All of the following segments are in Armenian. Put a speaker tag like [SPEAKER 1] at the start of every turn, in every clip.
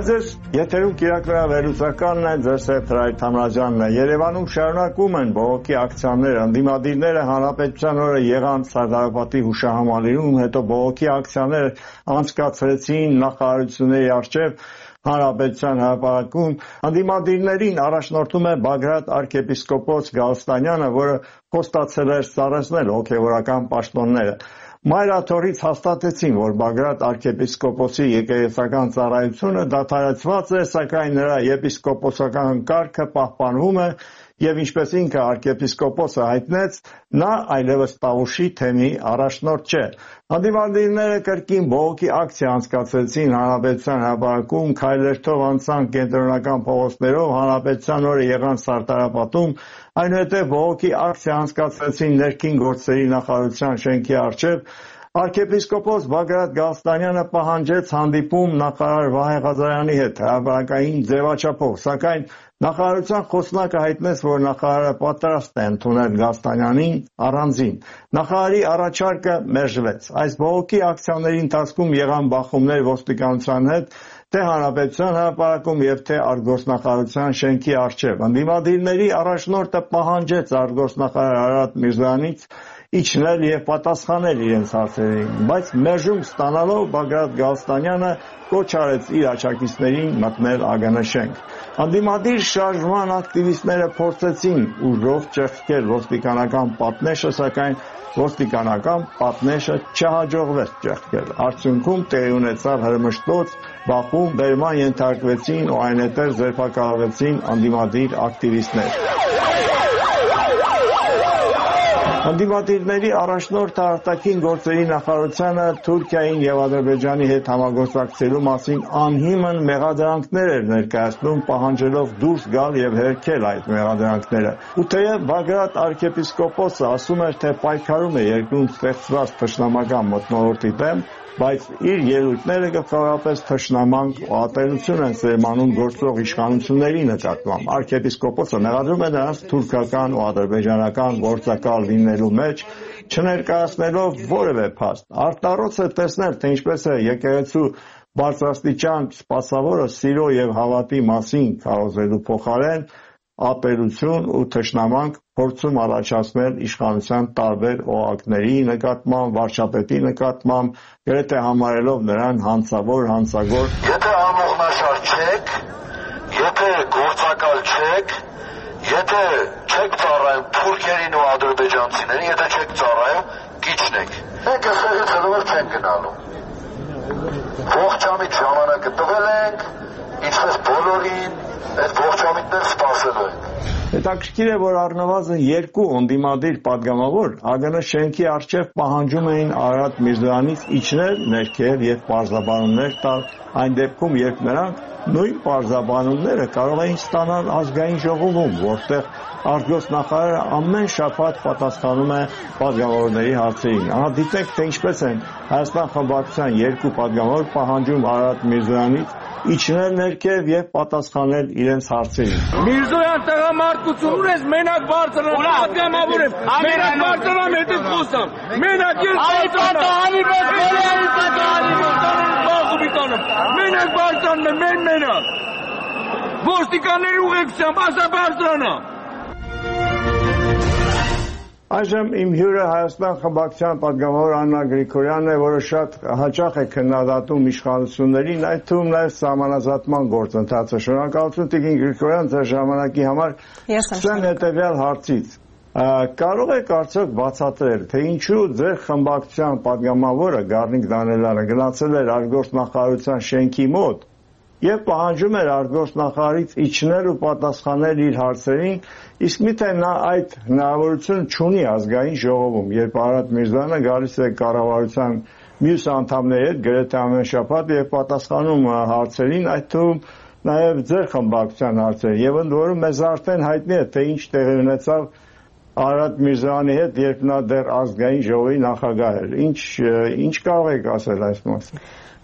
[SPEAKER 1] Ձեզ եթերում կիրակրյա վերլուծականն է, ձեր Սեփրայր Թամրազյանն է։ Երևանում շարունակվում են բողոքի ակցիաները, ընդդիմադիրները Հանրապետության օրը եղան Սարդարապատի հուշահամալիրում, հետո բողոքի ակցիաներ անցկացրեցին նախարարությունների առջև Հանրապետության հրապարակում։ Ընդդիմադիրներին առաջնորդում է Բագրատ arczepiskopos Գալստանյանը, որը խոստացել էր սառեցնել հոգևորական պաշտոնները։ Մայրաթորից հաստատեցին, որ Բագրատ arczepiskoposi եկեղեցական ծառայությունը դադարեցված է, սակայն նրա եպիսկոպոսական կարգը պահպանվում է եւ ինչպես ինքը arczepiskopos-ը հայտնեց, նա այլևս Տավուշի թեմի առաջնորդ չէ։ Ընդդիմադիրները կրկին բողոքի ակցիա անցկացրեցին Հանրապետության հրապարակում, քայլերթով անցան կենտրոնական փողոցներով, Հանրապետության օրը եղան Սարդարապատում, այնուհետև բողոքի ակցիա անցկացրեցին ներքին գործերի նախարարության շենքի առջև։ Arczepiskopos Բագրատ Գալստանյանը պահանջեց հանդիպում նախարար Վահե Ղազարյանի հետ հրապարակային ձևաչափով, սակայն նախարարության խոսնակը հայտնեց, որ նախարարը պատրաստ է ընդունել Գալստանյանին առանձին։ Նախարարի առաջարկը մերժվեց։ Այս բողոքի ակցիաների ընթացքում եղան բախումներ ոստիկանության հետ, թե Հանրապետության հրապարակում եւ թե արտգործնախարարության շենքի առջև։ Ընդդիմադիրների առաջնորդը պահանջեց արտգործնախարար Արարատ Միրզոյանից իջնել եւ պատասխանել իրենց հարցերին, բայց մերժում ստանալով Բագրատ Գալստանյանը կոչ արեց իր աջակիցներին մտնել ԱԳՆ շենք։ Ընդդիմադիր շարժման ակտիվիստները փորձեցին ուժով ճեղքել ոստիկանական պատնեշը, սակայն ոստիկանական պատնեշը չհաջողվեց ճեղքել։ Արդյունքում տեղի ունեցավ հրմշտոց, բախում, բերման ենթարկվեցին ու այնուհետև ձերբակալվեցին ընդդիմադիր ակտիվիստներ։ Ընդդիմադիրների առաջնորդը արտաքին գործերի նախարարությանը Թուրքիային եւ Ադրբեջանի հետ համագործակցելու մասին անհիմն մեղադրանքներ էր ներկայացնում, պահանջելով դուրս գալ եւ հերքել այդ մեղադրանքները։ Ու թեև Բագրատ arczepiskopos-ը ասում էր, թե պայքարում է երկրում ստեղծված թշնամական մթնոլորտի դեմ, բայց իր ելույթները գլխավորապես թշնամանք ու ատելություն են սերմանում գործող իշխանությունների նկատմամբ։ Arczepiskopos-ը մեղադրում է նրանց թուրքական ու ադրբեջանական գործակալ լինելու մեջ, չներկայացնելով որևէ փաստ։ Արտառոց է տեսնել, թե ինչպես է եկեղեցու բարձրաստիճան սպասավորը սիրո եւ հավատի մասին քարոզելու փոխարեն ատելություն ու թշնամանք փորձում առաջացնել իշխանության տարբեր օղակների նկատմամբ, վարչապետի նկատմամբ, գրեթե համարելով նրան հանցավոր, հանցագործ։
[SPEAKER 2] Եթե ամողնաշար չեք, եթե գործակալ չեք, եթե չեք ծառայում թուրքերին ու ադրբեջանցիներին, եթե չեք ծառայում, կիչնեք։ Մենք ասեղից հրովեր չենք գնալու։ Ողջամիտ ժամանակը տվել ենք, ինչպես բոլորին, այդ ողջամիտներ սպասելու ենք։
[SPEAKER 1] Հետաքրքիր է, որ առնվազն երկու ընդդիմադիր падգամավոր ԱԳՆ շենքի առջև պահանջում էին Արարատ Միրզոյանից իջնել ներքև եւ պարզաբանումներ տալ, այն դեպքում, երբ նրանք նույն պարզաբանումները կարող էին ստանալ ազգային ժողովում, որտեղ արտգործնախարարը ամեն շաբաթ պատասխանում է падգամավորների հարցերին։ Ահա դիտեք, թե ինչպես են Հայաստան խմբակցության երկու падգամավոր պահանջում Արարատ Միրզոյանից իջնել ներքև եւ պատասխանել իրենց հարցերին։
[SPEAKER 3] Միրզոյան տղամարդկություն ունես, մենակ բարձրանամ, падգամավոր եմ, մենակ բարձրանամ, հետից խոսամ, մենակ ես մենակ բարձրանում եմ, մենակ, ոստիկանների ուղեկցությամբ, ասա բարձրանամ։
[SPEAKER 1] Այժմ իմ հյուրը Հայաստան խմբակցության падգամավոր Աննա Գրիգորյանն է, որը շատ հաճախ է քննադատում իշխանություններին, այդ թվում նաև սահմանազատման գործընթացը։ Շնորհակալություն Տիկին Գրիգորյան, ձեր ժամանակի համար։ Սկսեմ հետևյալ հարցից։ Կարող եք արդյոք բացատրել, թե ինչու ձեր խմբակցության падգամավորը Գառնիկ Դանիելյանը գնացել էր արտգործնախարարության շենքի մոտ եւ պահանջում էր արտգործնախարարից իջնել ու պատասխանել իր հարցերին, իսկ միթե նա այդ հնարավորությունը չունի ազգային ժողովում, երբ Արարատ Միրզոյանը գալիս է կառավարության մյուս անդամների հետ գրեթե ամեն շաբաթ եւ պատասխանում հարցերին, այդ թվում նաեւ ձեր խմբակցության հարցերին, եւ ընդ որում մեզ արդեն հայտնի է, թե ինչ տեղի ունեցավ Արարատ Միրզոյանի հետ, երբ նա դեռ ազգային ժողովի նախագահ էր։ Ինչ կարող եք ասել այս մասին։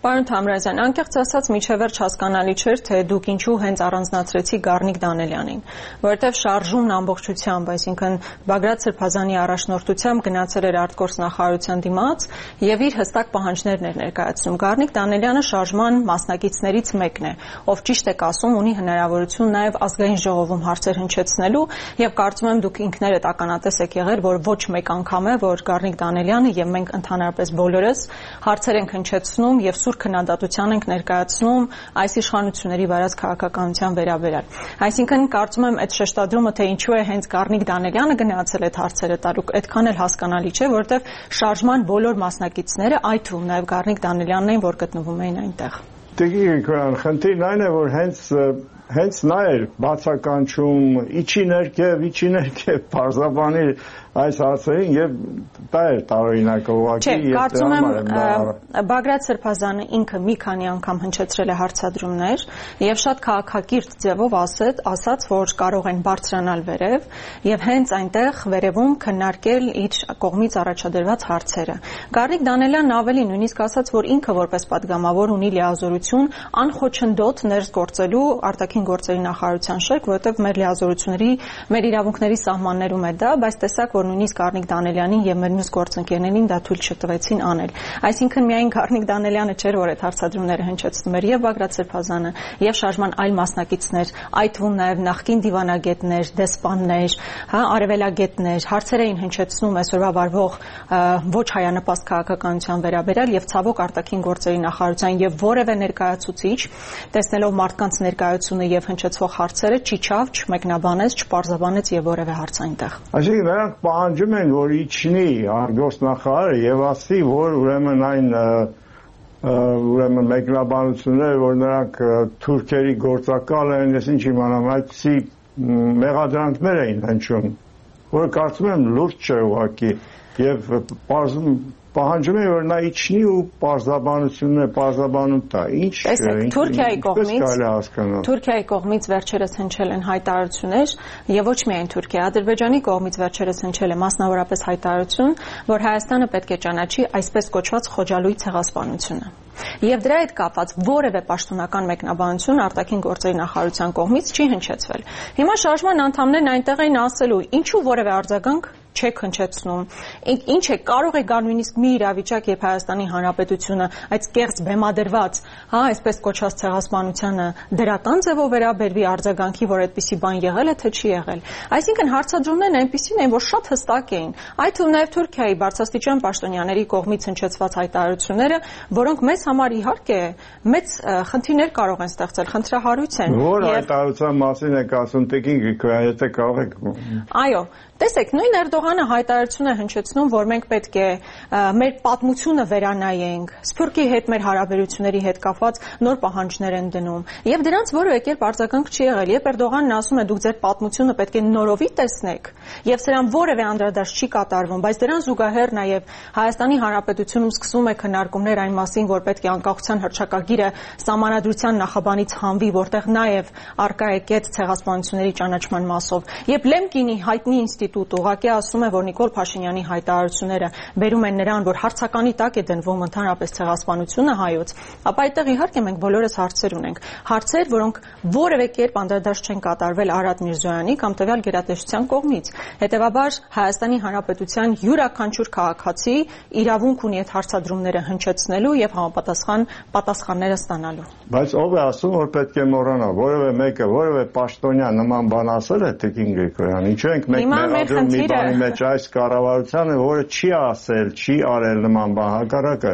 [SPEAKER 4] Պարոն Թամրազյան, անկեղծ ասած միջև վերջ հասկանալի չէր, թե դուք ինչու հենց առանձնացրեցիք Գառնիկ Դանելյանին, որովհետև շարժումն ամբողջությամբ, այսինքն Բագրատ Սրբազանի առաջնորդությամբ գնացել էր արտգործնախարարության դիմաց եւ իր հստակ պահանջներն էր ներկայացնում։ Գառնիկ Դանելյանը շարժման մասնակիցներից մեկն է, ով ճիշտ եք ասում, ունի հնարավորություն նաեւ ազգային ժողովում հարցեր հնչեցնելու եւ կարծում եմ դուք ինքներդ ականատես եք եղել, որ ոչ մեկ անգամ է, որ Գառնիկ Դանելյանը եւ մենք ընդհանրապես բոլորս հարցեր ենք հնչեցնում եւ սուր քննադատության ենք ներկայացնում այս իշխանությունների վարած քաղաքականության վերաբերյալ։ Այսինքն կարծում եմ այդ շեշտադրումը, թե ինչու է հենց Գառնիկ Դանելյանը գնացել այդ հարցերը տալու, այդքան էլ հասկանալի չէ, որովհետեւ շարժման բոլոր մասնակիցները, այդ թվում նաեւ Գառնիկ Դանելյանն էին, որ գտնվում էին այնտեղ։
[SPEAKER 1] Խնդիրն այն է, որ հենց նա էր բացականչում իջի ներքև պարզաբանի այս հարցերին եւ դա էր տարօրինակը ուղղակի։
[SPEAKER 4] Չէ, կարծում եմ Բագրատ Սրբազանը ինքը մի քանի անգամ հնչեցրել է հարցադրումներ եւ շատ քաղաքակիրթ ձևով ասաց, որ կարող են բարձրանալ վերև եւ հենց այնտեղ վերևում քննարկել իր կողմից առաջադրված հարցերը։ Գառնիկ Դանելյանն ավելի նույնիսկ ասաց, որ ինքը որպես падգամավոր ունի լիազորություն անխոչնդոտ ներս գործելու արտաքին գործերի նախարարության շենք, որովհետեւ մեր լիազորությունների, մեր իրավունքների սահմաններում է դա, բայց տեսակ, որ նույնիսկ Գառնիկ Դանելյանին եւ մեր մյուս գործընկերներին դա թույլ չտվեցին անել։ Այսինքն միայն Գառնիկ Դանելյանը չէր, որ այդ հարցադրումները հնչեցնում էր, եւ Բագրատ Սրբազանը, եւ շարժման այլ մասնակիցներ, այդ թվում նաեւ նախկին դիվանագետներ, դեսպաններ, արևելագետներ, հարցեր էին հնչեցնում այսօրվա վարվող ոչ հայանպաստ քաղաքականության վերաբերյալ եւ ցավոք արտաքին գործերի նախարարության եւ որևէ ներկայացուցիչ, տեսնելով մարդկանց ներկայությունը եւ հնչեցվող հարցերը, չիջավ, չմեկնաբանեց, չպարզաբանեց եւ որևէ հարց այնտեղ։
[SPEAKER 1] Այսինքն նրանք պահանջում են, որ իջնի արտգործնախարարը եւ ասի, որ ուրեմն մեկնաբանությունները, որ նրանք թուրքերի գործակալ են, ես ինչ իմանամ, այդպիսի մեղադրանքներ էին հնչում, որը կարծում եմ լուրջ չէ ուղղակի եւ պահանջում են, որ նա իջնի ու պարզաբանում տա։ Ինչ
[SPEAKER 4] Թուրքիայի կողմից վերջերս հնչել են հայտարարություններ եւ ոչ միայն Թուրքիա, Ադրբեջանի կողմից վերջերս հնչել է մասնավորապես հայտարարություն, որ Հայաստանը պետք է ճանաչի այսպես կոչված Խոջալույի ցեղասպանությունը։ Եվ դրա հետ կապված որևէ պաշտոնական մեկնաբանություն արտաքին գործերի նախարարության կողմից չի հնչեցվել։ Հիմա շարժման անդամներն այնտեղ էին ասելու, ինչու որևէ արձագանք չեք հնչեցնում։ Ինչ է, կարող է գա նույնիսկ մի իրավիճակ, երբ Հայաստանի Հանրապետությունը այդ կեղծ բեմադրված, այսպես կոչված ցեղասպանությանը դրական ձևով վերաբերվի արձագանքի, որ այդպիսի բան եղել է, թե չի եղել։ Այսինքն հարցադրումներն այնպիսին են, որ շատ հստակ էին։ Այդ թվում նաև Թուրքիայի բարձրաստիճան պաշտոնյաների կողմից հնչեցված հայտարարությունները, որոնք մեզ համար իհարկե մեծ խնդիրներ կարող են ստեղծել, խնդրահարույց են։
[SPEAKER 1] Որ հայտարարության մասին եք ասում, տիկին Գրիգորյան, եթե կարող եք։
[SPEAKER 4] Այո, տեսեք, նույն Էրդողանը հայտարարություն է հնչեցնում, որ մենք պետք է մեր պատմությունը վերանայենք, Սփյուռքի հետ մեր հարաբերությունների հետ կապված նոր պահանջներ են դնում, եւ դրանց որևէ կերպ արձագանք չի եղել։ Երբ Էրդողանն ասում է դուք ձեր պատմությունը պետք է նորովի տեսնեք, եւ սրան որևէ անդրադարձ չի կատարվում, բայց դրան զուգահեռ նաեւ Հայաստանի Հանրապետությունում սկսվում է քննարկումներ այն մասին, որ պետք է անկախության հռչակագիրը Սահմանադրության նախաբանից հանվի, որտեղ նաեւ արկա է կետ ցեղասպանությունների ճանաչման մասով։ Երբ Լեմկինի հայտնի ինստիտուտ ուղղակի ասում է, որ Նիկոլ Փաշինյանի հայտարարությունները բերում են նրան, որ հարցականի տակ է դնվում ընդհանրապես ցեղասպանությունը հայոց, ապա այդտեղ իհարկե մենք բոլորս հարցեր ունենք։ Հարցեր, որոնք որևէ կերպ անդրադարձ չեն կատարվել Արադ Միրզոյանի կամ տվյալ գերատեսչության կողմից։ Հետևաբար Հայաստանի Հանրապետության յուրաքանչյուր քաղաքացի իրավունք ունի այդ հարցադրումները հնչեցնելու եւ համապատասխան պատասխանները ստանալու։
[SPEAKER 1] Բայց ով է ասում, որ պետք է մոռանա, որևէ մեկը, որևէ պաշտոնյա նման բան ասել է Տիկին Գրիգորյան, ինչու ենք մենք մեղադրում մի բանի մեջ այս կառավարությանը, որը չի ասել, չի արել նման բան, հակառակը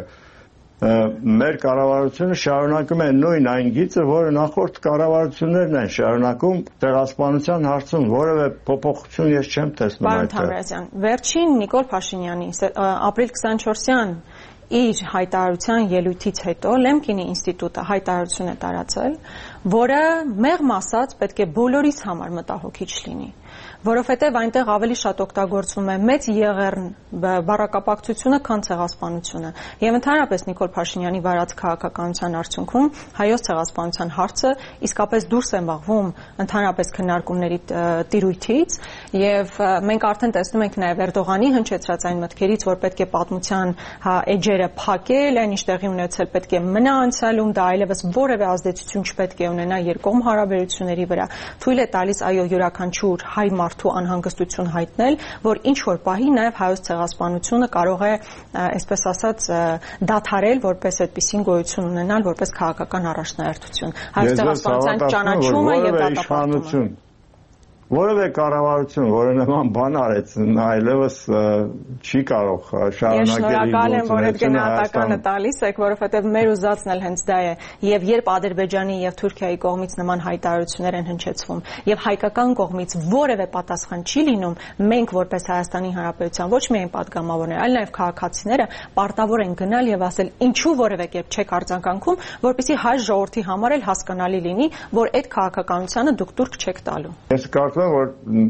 [SPEAKER 1] մեր կառավարությունը շարունակում է նույն այն գիծը, որը նախորդ կառավարություններն են շարունակում ցեղասպանության հարցում, որևէ փոփոխություն ես չեմ տեսնում
[SPEAKER 4] այդտեղ։ Պարոն Թամրազյան, վերջին Նիկոլ Փաշինյանի ապրիլ 24-յան իր հայտարարության ելույթից հետո Լեմկինի ինստիտուտը հայտարարություն է տարածել, որը մեղմ ասած պետք է բոլորիս համար մտահոգիչ լինի, որովհետև այնտեղ ավելի շատ օգտագործվում է մեծ եղեռն բառակապակցությունը, քան ցեղասպանությունը։ Եվ ընդհանրապես Նիկոլ Փաշինյանի վարած քաղաքականության արդյունքում հայոց ցեղասպանության հարցը իսկապես դուրս է մղվում ընդհանրապես քննարկումների տիրույթից, եւ մենք արդեն տեսնում ենք նաեւ Էրդողանի հնչեցրած այն մտքերից, որ պետք է պատմության էջերը փակել, այն ինչ տեղի ունեցել պետք է մնա անցյալում, դա այլևս որևէ ազդեցություն չպետք է ունենա երկկողմ հարաբերությունների վրա, թույլ է տալիս այո յուրաքանչյուր հայ մարդու անհանգստություն հայտնել, որ ինչ որ պահի նաև հայոց ցեղասպանությունը կարող է, այսպես ասած, դադարել, որպես այդպիսին գոյություն ունենալ, որպես քաղաքական առաջնահերթություն։ Հայոց ցեղասպանության ճանաչումը եւ դատապարտումը։
[SPEAKER 1] Որևէ կառավարություն, որը նման բան արեց, նա այլևս չի կարող շարունակել իր
[SPEAKER 4] գործունեությունը։ Ես շնորհակալ եմ, որ այդ գնահատականը տալիս եք, որովհետև մեր ուզածն էլ հենց դա է։ Եվ երբ Ադրբեջանի եւ Թուրքիայի կողմից նման հայտարարություններ են հնչեցվում, եւ հայկական կողմից որևէ պատասխան չի լինում, մենք որպես Հայաստանի Հանրապետության ոչ միայն падգամավորներ, այլ նաեւ քաղաքացիները պարտավոր են գնալ եւ ասել, ինչու որևէ կերպ չեք արձագանքում, որպեսզի հայ ժողովրդի համար էլ հասկանալի լինի, որ այդ քաղաքականությանը դուք տուրք չեք տալու։
[SPEAKER 1] Ես կարծում եմ, որ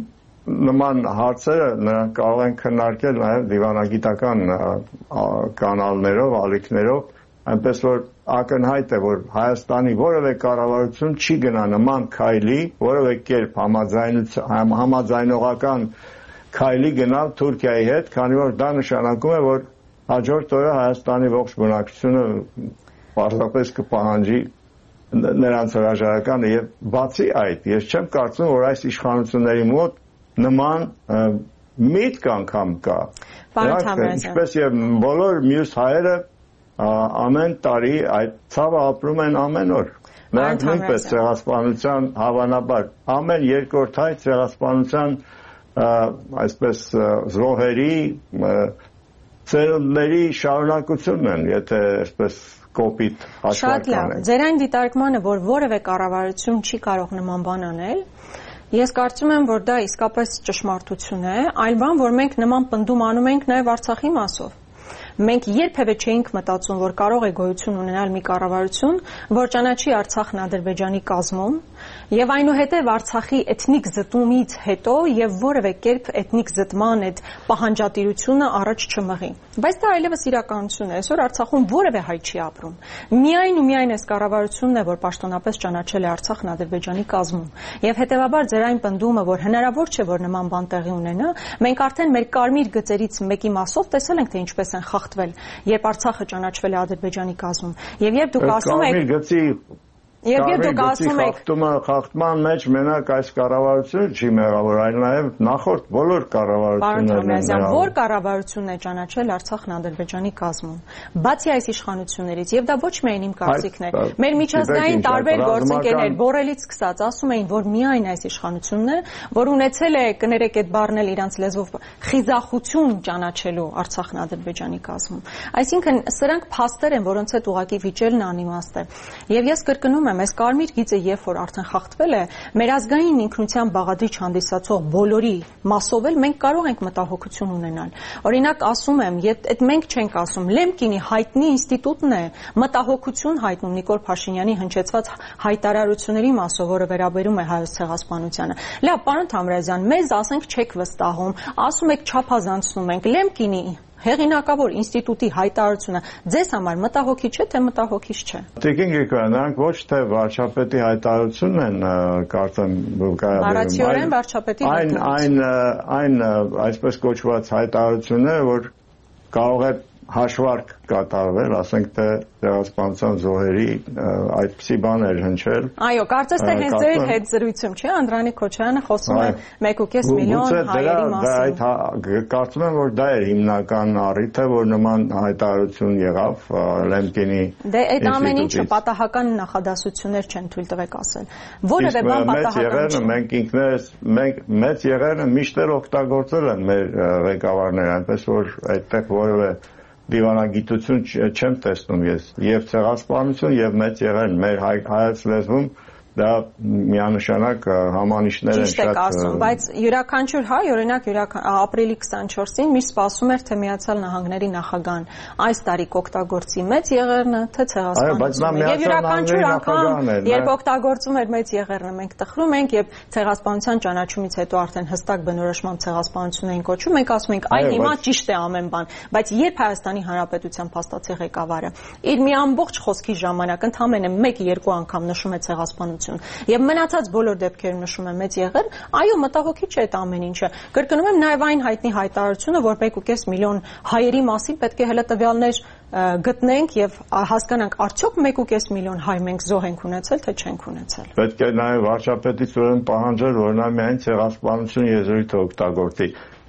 [SPEAKER 1] նման հարցերը նրանք կարող են քննարկել նաև դիվանագիտական կանալներով, ալիքներով, այնպես որ ակնհայտ է, որ Հայաստանի որևէ կառավարություն չի գնա նման քայլի, որևէ կերպ համաձայնողական քայլի գնալ Թուրքիայի հետ, քանի որ դա նշանակում է, որ հաջորդ օրը Հայաստանի ողջ բնակչությունը պարզապես կպահանջի նրանց հրաժարականը եւ բացի այդ ես չեմ կարծում որ այս իշխանությունների մոտ նման միտք անգամ կա ինչպես եւ բոլոր մյուս հայերը ամեն տարի այդ ցավը ապրում են ամեն օր նրանք նույնպես ցեղասպանության հավանաբար ամեն երկրորդ հայ ցեղասպանության այսպես զոհերի ծերունդների շարունակությունն են եթե այսպես կոպիտ
[SPEAKER 4] Շատ լավ։ Ձեր այն դիտարկմանը, որ որևէ կառավարություն չի կարող նման բան անել, ես կարծում եմ, որ դա իսկապես ճշմարտություն է, այլ բան, որ մենք նման պնդում անում ենք նաև Արցախի մասով։ Մենք երբևէ չէինք մտածում, որ կարող է գոյություն ունենալ մի կառավարություն, որ ճանաչի Արցախն Ադրբեջանի կազմում, եւ այնուհետեւ Արցախի էթնիկ զտումից հետո եւ որևէ կերպ էթնիկ զտման այդ պահանջատիրությունը առաջ չմղի։ Բայց դա այլևս իրականություն է։ Այսօր Արցախում որևէ հայ չի ապրում։ Միայն ու միայն այս կառավարությունն է, որ պաշտոնապես ճանաչել է Արցախն Ադրբեջանի կազմում։ Եվ հետեւաբար ձեր այն պնդումը, որ հնարավոր չէ, որ նման բան տեղի ունենա, մենք արդեն մեր կարմիր գծերից մեկի մասով տեսել ենք, թե ինչպես են խախտվել, երբ Արցախը ճանաչվել է Ադրբեջանի կազմում։ Եվ երբ դուք ասում եք Եվ դուք ասում եք
[SPEAKER 1] խախտման մեջ մենակ այս կառավարությունը չի մեղավոր, այլ նաև նախորդ բոլոր կառավարություններն են։
[SPEAKER 4] Որ կառավարությունն է ճանաչել Արցախն Ադրբեջանի կազմում։ Բացի այս իշխանություններից, եւ դա ոչ միայն իմ կարծիքն է, մեր միջազգային տարբեր գործընկերներ Բորելից սկսած ասում էին, որ միայն այս իշխանությունն է, որ ունեցել է, կներեք այդ բառն էլ իրանց լեզվով, խիզախություն ճանաչելու Արցախն Ադրբեջանի կազմում։ Այսինքն սրանք փաստեր են, որոնց հետ ուղղակի վիճելն անիմաստ է։ Եվ ես կրկնում եմ, այս կարմիր գիծը երբ որ արդեն խախտվել է, մեր ազգային ինքնության բաղադրիչ հանդիսացող բոլորի մասով էլ մենք կարող ենք մտահոգություն ունենալ։ Օրինակ ասում եմ, այդ մենք չենք ասում, Լեմկինի հայտնի ինստիտուտն է մտահոգություն հայտնում Նիկոլ Փաշինյանի հնչեցված հայտարարությունների մասով, որը վերաբերում է հայոց ցեղասպանությանը։ Լավ, պարոն Թամրազյան, մեզ ասենք չեք վստահում, ասում եք չափազանցնում ենք Լեմկինի հեղինակավոր ինստիտուտի հայտարարությունը ձեզ համար մտահոգիչ է, թե մտահոգիչ չէ։
[SPEAKER 1] Տիկին Գրիգորյան, նրանք ոչ թե վարչապետի հայտարարությունն են կարծեմ
[SPEAKER 4] Առաջիորեն վարչապետի
[SPEAKER 1] այն այսպես կոչված հայտարարությունները, որ կարող է հաշվարկ կատարվել, ասենք թե ցեղասպանության զոհերի այդպիսի բաներ հնչել։
[SPEAKER 4] Այո, կարծես թե հենց ձեր հետ զրույցում, չէ՞, Անդրանիկ Քոչարյանը խոսում է 1.5 միլիոն հայերի մասին։
[SPEAKER 1] Կարծում եմ, որ դա է հիմնական առիթը, որ նման հայտարարություն եղավ Լեմկինի։
[SPEAKER 4] Դե այդ ամեն ինչը պատահական նախադասություններ չեն, թույլ տվեք ասել։ Որևէ բան պատահական չէ։
[SPEAKER 1] Մենք ինքներս մեծ եղերնը միշտ էլ օգտագործել են մեր ղեկավարները, այնպես որ այդտեղ որևէ դիվանագիտություն չեմ տեսնում ես եւ ցեղասպանություն եւ մեծ եղերն մեր հայոց լեզվում դա միանշանակ համանիշներ են
[SPEAKER 4] շատ ասում, բայց յուրաքանչյուր հայ, օրինակ ապրիլի 24-ին միշտ սպասում էր, թե Միացյալ Նահանգների նախագահան այս տարի կօգտագործի մեծ եղեռնը, թե ցեղասպանությունը։ Եվ յուրաքանչյուր անգամ, երբ օգտագործում էր մեծ եղեռնը, մենք տխրում ենք եւ ցեղասպանության ճանաչումից հետո արդեն հստակ բնորոշմամբ ցեղասպանություն էին կոչում, մենք ասում ենք, այ հիմա ճիշտ է ամեն բան, բայց երբ Հայաստանի Հանրապետության փաստացի ղեկավարը իր մի ամբողջ խոսքի ժամանակ ընդամենը 1-2 անգամ նշում է ցեղասպանություն եւ մնացած բոլոր դեպքերում նշում է մեծ եղեռ, այո, մտահոգիչ է այդ ամեն ինչը։ Կրկնում եմ նաեւ այն հայտնի հայտարարությունը, որ 1.5 միլիոն հայերի մասին պետք է հələ տվյալներ գտնենք եւ հասկանանք արդյոք 1.5 միլիոն հայ մենք զոհ ենք ունեցել թե չենք ունեցել։
[SPEAKER 1] Պետք է նաեւ վարչապետից ուրեմն պահանջել, որ նա միայն ցեղասպանություն եզրույթը օգտագործի։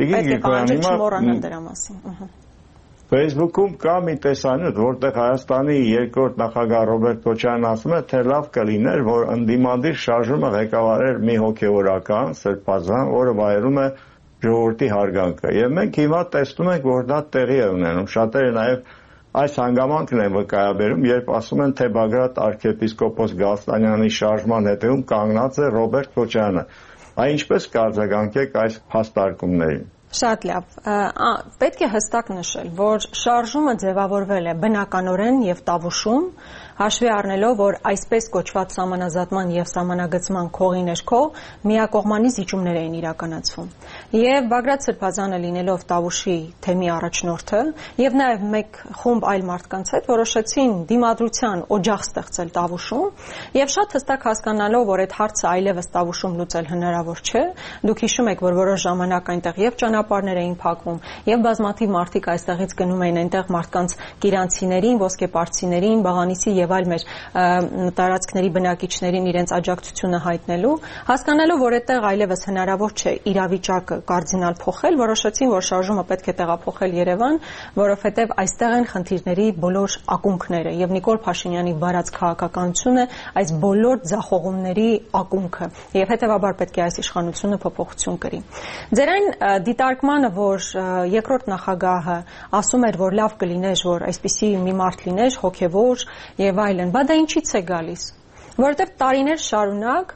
[SPEAKER 4] Չմոռանալ դրա մասին։
[SPEAKER 1] Facebook-ում կա մի տեսանյութ, որտեղ Հայաստանի երկրորդ նախագահ Ռոբերտ Քոչարյանն ասում է, թե լավ կլիներ, որ ընդդիմադիր շարժումը ղեկավարեր մի հոգևորական սրբազան, որը վայելում է ժողովրդի հարգանքը։ Եվ մենք հիմա տեսնում ենք, որ դա տեղի է ունենում։ Շատերը նաև այս հանգամանքն են վկայաբերում, երբ ասում են, թե Բագրատ arczepiskopos Գալստանյանի շարժման հետևում կանգնած է Ռոբերտ Քոչարյանը։ Այ ինչպես կարձագանքեք այս փաստարկումներին։
[SPEAKER 4] Շատ լավ։ Պետք է հստակ նշել, որ շարժումը ձևավորվել է բնականորեն եւ տավուշում, հաշվի առնելով, որ այսպես կոչված սահմանազատման եւ սահմանագծման քողի ներքո միակողմանի զիջումներ էին իրականացվում։ Եվ Բագրատ Սրբազանը լինելով տավուշի թեմի առաջնորդը եւ նաեւ մեկ խումբ այլ մարդկանց հետ որոշեցին դիմադրության օջախ ստեղծել տավուշում եւ շատ հստակ հասկանալով, որ այդ հարցը այլևս տավուշում լուծել հնարավոր չէ, դուք հիշում եք, որ որոշ ժամանակ այնտեղ եւ ճանապարհներ էին փակվում եւ բազմաթիվ մարդիկ այստեղից գնում էին այնտեղ մարդկանց կիրանցիներին, ոսկեպարծիներին, Բաղանիսի եւ այլ մեր տարածքների բնակիչներին իրենց աջակցությունը հայտնելու, հասկանալով, որ այդտեղ այլևս հնարավոր չէ իրավիճակը կարդինալ փոխել, որոշեցին, որ շարժումը պետք է տեղափոխել Երևան, որովհետեւ այստեղ են խնդիրների բոլոր ակունքները եւ Նիկոլ Փաշինյանի բարած քաղաքականությունը այս բոլոր ձախողումների ակունքը եւ հետեւաբար պետք է այս իշխանությունը փոփոխություն կրի։ Ձեր այն դիտարկմանը, որ երկրորդ նախագահը ասում էր, որ լավ կլիներ, որ այսպիսի մի մարդ լիներ, հոգեվոր եւ այլն, բա դա ինչից է գալիս, որովհետեւ տարիներ շարունակ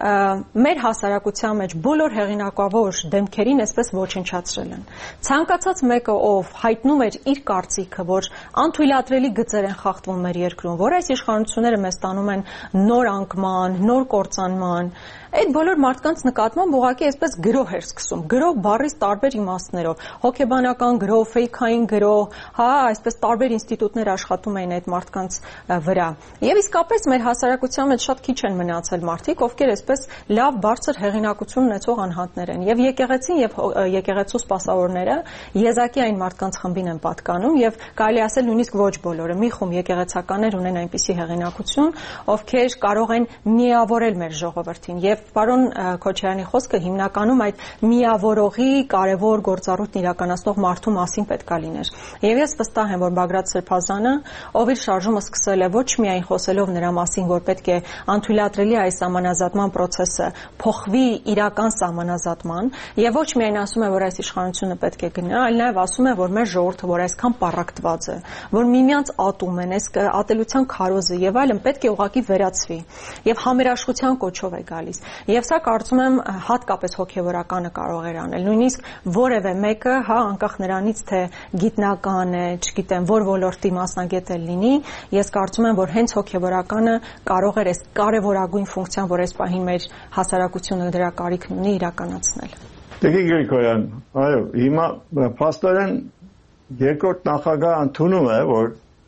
[SPEAKER 4] մեր հասարակության մեջ բոլոր հեղինակավոր դեմքերին այսպես ոչնչացրել են։ Ցանկացած մեկը, ով հայտնում էր իր կարծիքը, որ անթույլատրելի գծեր են խախտվում մեր երկրում, որ այս իշխանությունները մեզ տանում են նոր անկման, նոր կործանման, այդ բոլոր մարդկանց նկատմամբ ուղղակի այսպես գրոհ էր սկսում, գրոհ բառից տարբեր իմաստներով, հոգեբանական գրոհ, ֆեյքային գրոհ, այսպես տարբեր ինստիտուտներ աշխատում էին այդ մարդկանց վրա։ Եվ իսկապես մեր հասարակության մեջ շատ քիչ են մնացել մարդիկ, ովքեր այսպես լավ բարձր հեղինակություն ունեցող անհատներ են։ Եվ եկեղեցին եւ եկեղեցու սպասավորները եզակի այն մարդկանց խմբին են պատկանում եւ կարելի ասել նույնիսկ ոչ բոլորը։ Մի խումբ եկեղեցականներ ունեն այնպիսի հեղինակություն, ովքեր կարող են միավորել մեր ժողովրդին եւ պարոն Քոչարյանի խոսքը հիմնականում այդ միավորողի կարևոր գործառույթն իրականացնող մարդու մասին պետք է լիներ։ Եվ ես վստահ եմ, որ Բագրատ Սրբազանը, ով իր շարժումը սկսել է ոչ միայն խոսելով նրա մասին, որ պետք է անթույլատրելի այս սահմանազատման process-ը փոխվի իրական սահմանազատման, եւ ոչ միայն ասում է, որ այս իշխանությունը պետք է գնա, այլ նաեւ ասում է, որ մեր ժողովուրդը, որ այսքան պառակտված է, որ միմյանց ատում են, այս ատելության քարոզը եւ այլն պետք է ուղղակի վերացվի եւ համերաշխության կոչով է գալիս։ Եվ սա կարծում եմ հատկապես հոգեվորականը կարող էր անել, նույնիսկ որևէ մեկը, անկախ նրանից թե գիտնական է, չգիտեմ, որ ոլորտի մասնագետ է լինի, ես կարծում եմ, որ հենց հոգեվորականը կարող էր այս կարևորագույն ֆունկցիան, որ այս պահին մեր հասարակությունը դրա կարիքն ունի, իրականացնել։
[SPEAKER 1] Տիկին Գրիգորյան, այո, հիմա փաստորեն երկրորդ նախագահը ընդունում է, որ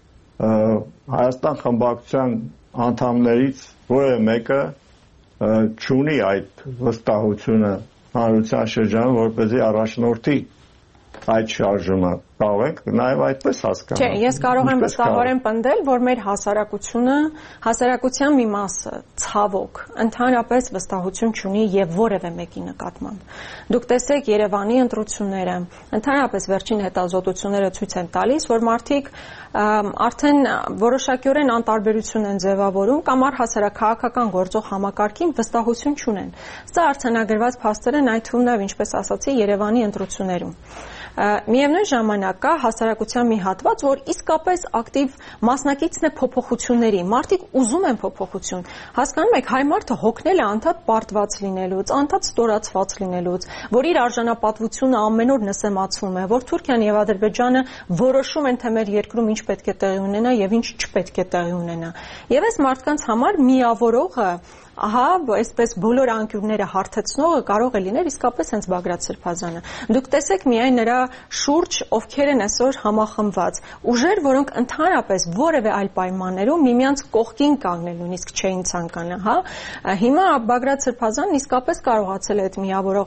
[SPEAKER 1] Հայաստան խմբակցության անդամներից որևէ մեկը չունի այդ վստահությունը հանրության շրջանում, որպեսզի առաջնորդի այդ շարժումը։ Կարող եք նաև այդպես հասկանալ։
[SPEAKER 4] Չէ, ես կարող եմ վստահորեն պնդել, որ մեր հասարակության մի մասը ցավոք ընդհանրապես վստահություն չունի եւ որևէ մեկի նկատմամբ։ Դուք տեսեք Երևանի ընտրությունները, ընդհանրապես վերջին հետազոտությունները ցույց են տալիս, որ մարդիկ արդեն որոշակիորեն անտարբերություն են ձևավորում կամ առհասարակահաղական գործող համակարգին վստահություն չունեն։ Սա արձանագրված փաստեր են այդ թվում նաև, ինչպես ասացի, Երևանի ընտրություններում։ Միևնույն ժամանակ օրինակ կա հասարակության մի հատված, որ իսկապես ակտիվ մասնակիցն է փոփոխությունների։ Մարդիկ ուզում են փոփոխություն։ Հասկանում եք, հայ մարդը հոգնել է անդադ պարտված լինելուց, անդադ ստորացված լինելուց, որ իր արժանապատվությունը ամեն օր նսեմացվում է, որ Թուրքիան եւ Ադրբեջանը որոշում են, թե մեր երկրում ինչ պետք է տեղի ունենա եւ ինչ չպետք է տեղի ունենա։ Եվ այս մարդկանց համար միավորողը ահա, այսպես բոլոր անկյունները հարթեցնողը կարող է լինել իսկապես հենց Բագրատ Սրբազանը։ Դուք տեսեք միայն նրա շուրջ ովքեր են այսօր համախմբված, ուժեր, որոնք ընդհանրապես որևէ այլ պայմաններում միմյանց կողքին կանգնել նույնիսկ չէին ցանկանա, հա։ Հիմա Բագրատ Սրբազանն իսկապես կարողացել է այդ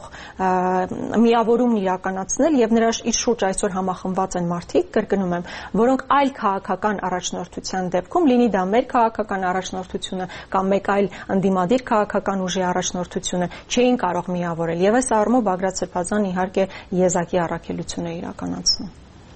[SPEAKER 4] միավորումն իրականացնել եւ նրա իր շուրջ այսօր համախմբված են մարդիկ, կրկնում եմ, որոնք այլ քաղաքական առաջնորդության դեպքում, լինի դա մեր քաղաքական առաջնորդությունը կամ մեկ այլ ընդդիմադիր քաղաքական ուժի առաջնորդությունը չէին կարող միավորել եւ այս առումով Բագրատ Սրբազանն իհարկե եզակի առաքելություն է իրականացնում։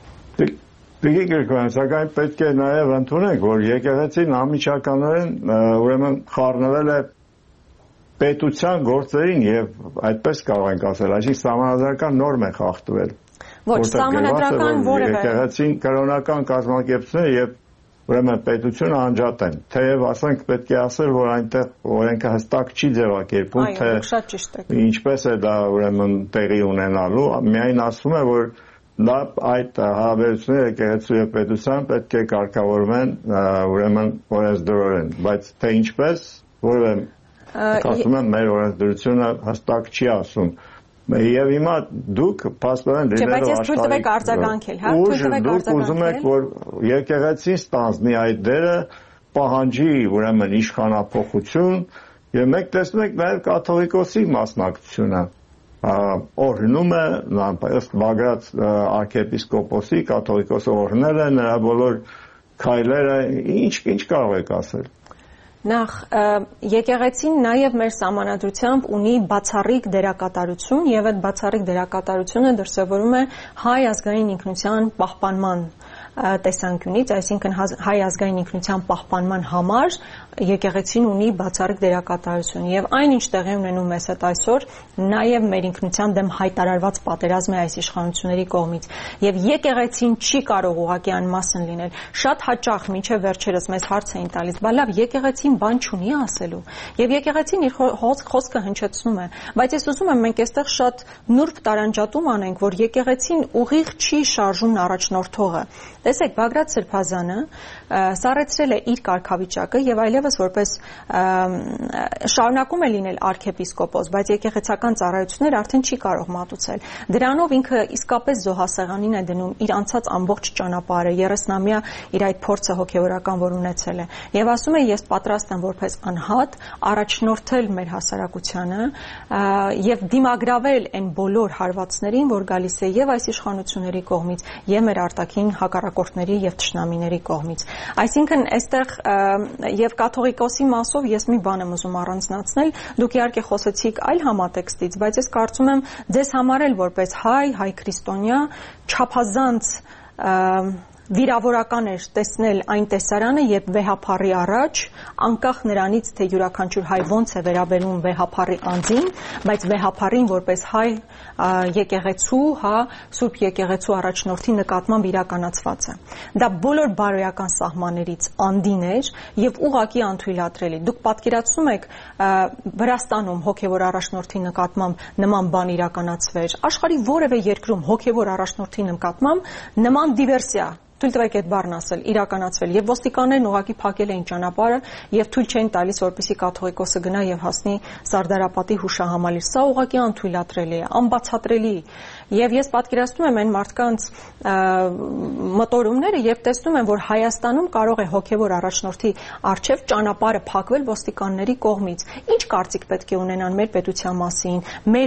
[SPEAKER 1] Պիտի գրկան, սակայն պետք է նաեւ ընդունենք, որ եկեղեցին անմիջականորեն ուրեմն խառնվել է պետության գործերին եւ այդպես կարող ենք ասել, այսինքն սահմանադրական նորմ է խախտվել։
[SPEAKER 4] Ոչ, սահմանադրական որևէ
[SPEAKER 1] եկեղեցին կրոնական կազմակերպությունները եւ ուրեմն պետությունը անջատեն, թեև ասենք պետք է ասել, որ այնտեղ օրենքը հստակ չի ձևակերպում, թե ինչպես է դա ուրեմն տեղի ունենալու, միայն ասում է, որ դա այդ հարաբերությունները եկեղեցու եւ պետության պետք է կարգավորվեն ուրեմն օրենսդրորեն, բայց թե ինչպես, որևէ ասում եմ, մեր օրենսդրությունը հստակ չի ասում։ Եվ հիմա դուք փաստորեն դիմելով աշխարհի դուք ուզում եք, որ եկեղեցին ստանձնի այդ դերը, պահանջի ուրեմն իշխանափոխություն եւ մենք տեսնում ենք նաեւ կաթողիկոսի մասնակցությունը օրհնում է ըստ Բագրատ arczepiskopos-ի կաթողիկոսը օրհնել է նրա բոլոր քայլերը, ինչ կարող եք ասել։
[SPEAKER 4] Նախ եկեղեցին նաև մեր սահմանադրությամբ ունի բացառիկ դերակատարություն եւ այդ բացառիկ դերակատարությունը դրսևորում է հայ ազգային ինքնության պահպանման տեսանկյունից, այսինքն հայ ազգային ինքնության պահպանման համար եկեղեցին ունի բացառիկ դերակատարություն եւ այնինչ տեղի ունենում է այդ այսօր նաեւ մեր ինքնության դեմ հայտարարված պատերազմ է այս իշխանությունների կողմից եւ եկեղեցին չի կարող ուղղակի անմասն լինել։ Շատ հաճախ մինչեւ վերջերս մեզ հարց էին տալիս, բա լավ, եկեղեցին բան չունի ասելու եւ եկեղեցին իր խոսքը հնչեցնում է, բայց ես ուզում եմ մենք այստեղ շատ նուրբ տարանջատում անենք, որ եկեղեցին ուղիղ չի շարժումն առաջնորդողը։ Տեսեք, Բագրատ Սրբազանը սառեցրել է իր կարգավիճակը եւ այլևս որպես շարունակում է լինել arczepiskopos, բայց եկեղեցական ծառայություններ արդեն չի կարող մատուցել։ Դրանով ինքը իսկապես զոհասեղանին է դնում իր անցած ամբողջ ճանապարհը, 30-ամյա իր այդ փորձը հոգեվորական, որ ունեցել է։ Եվ ասում է, ես պատրաստ եմ որպես անհատ առաջնորդել մեր հասարակությանը եւ դիմագրավել այն բոլոր հարվածներին, որ գալիս է եւ այս իշխանությունների կողմից, եւ մեր արտաքին հակառակորդների եւ թշնամիների կողմից։ Այսինքն այստեղ եւ կաթողիկոսի մասով ես մի բան եմ ուզում առանձնացնել, դուք իհարկե խոսեցիք այլ համատեքստից, բայց ես կարծում եմ ձեզ համար էլ որպես հայ քրիստոնյա չափազանց վիրավորական էր տեսնել այն տեսարանը, երբ վեհափառի առաջ, անկախ նրանից, թե յուրաքանչյուր հայ ոնց է վերաբերում վեհափառի անձին, բայց վեհափառին որպես հայ եկեղեցու, Սուրբ եկեղեցու առաջնորդի նկատմամբ իրականացված է։ Դա բոլոր բարոյական սահմաններից անդին էր եւ ուղղակի անթույլատրելի։ Դուք պատկերացնում եք Վրաստանում հոգեվոր առաջնորդի նկատմամբ նման բան իրականացվեր, աշխարհի որևէ երկրում հոգեվոր առաջնորդի նկատմամբ նման դիվերսիա թույլ տվեք այդ բառն ասել, իրականացվել եւ ոստիկաններն ուղղակի փակել էին ճանապարհը եւ թույլ չէին տալիս, որպեսզի կաթողիկոսը գնա եւ հասնի Սարդարապատի հուշահամալիր։ Սա ուղղակի անթույլատրելի է, անբացատրելի։ Եվ ես պատկերացնում եմ այն մարդկանց մտորումները, երբ տեսնում եմ, որ Հայաստանում կարող է հոգեվոր առաջնորդի արչեւ ճանապարհը փակվել ոստիկանների կողմից։ Ինչ կարծիք պետք է ունենան մեր պետության մասին,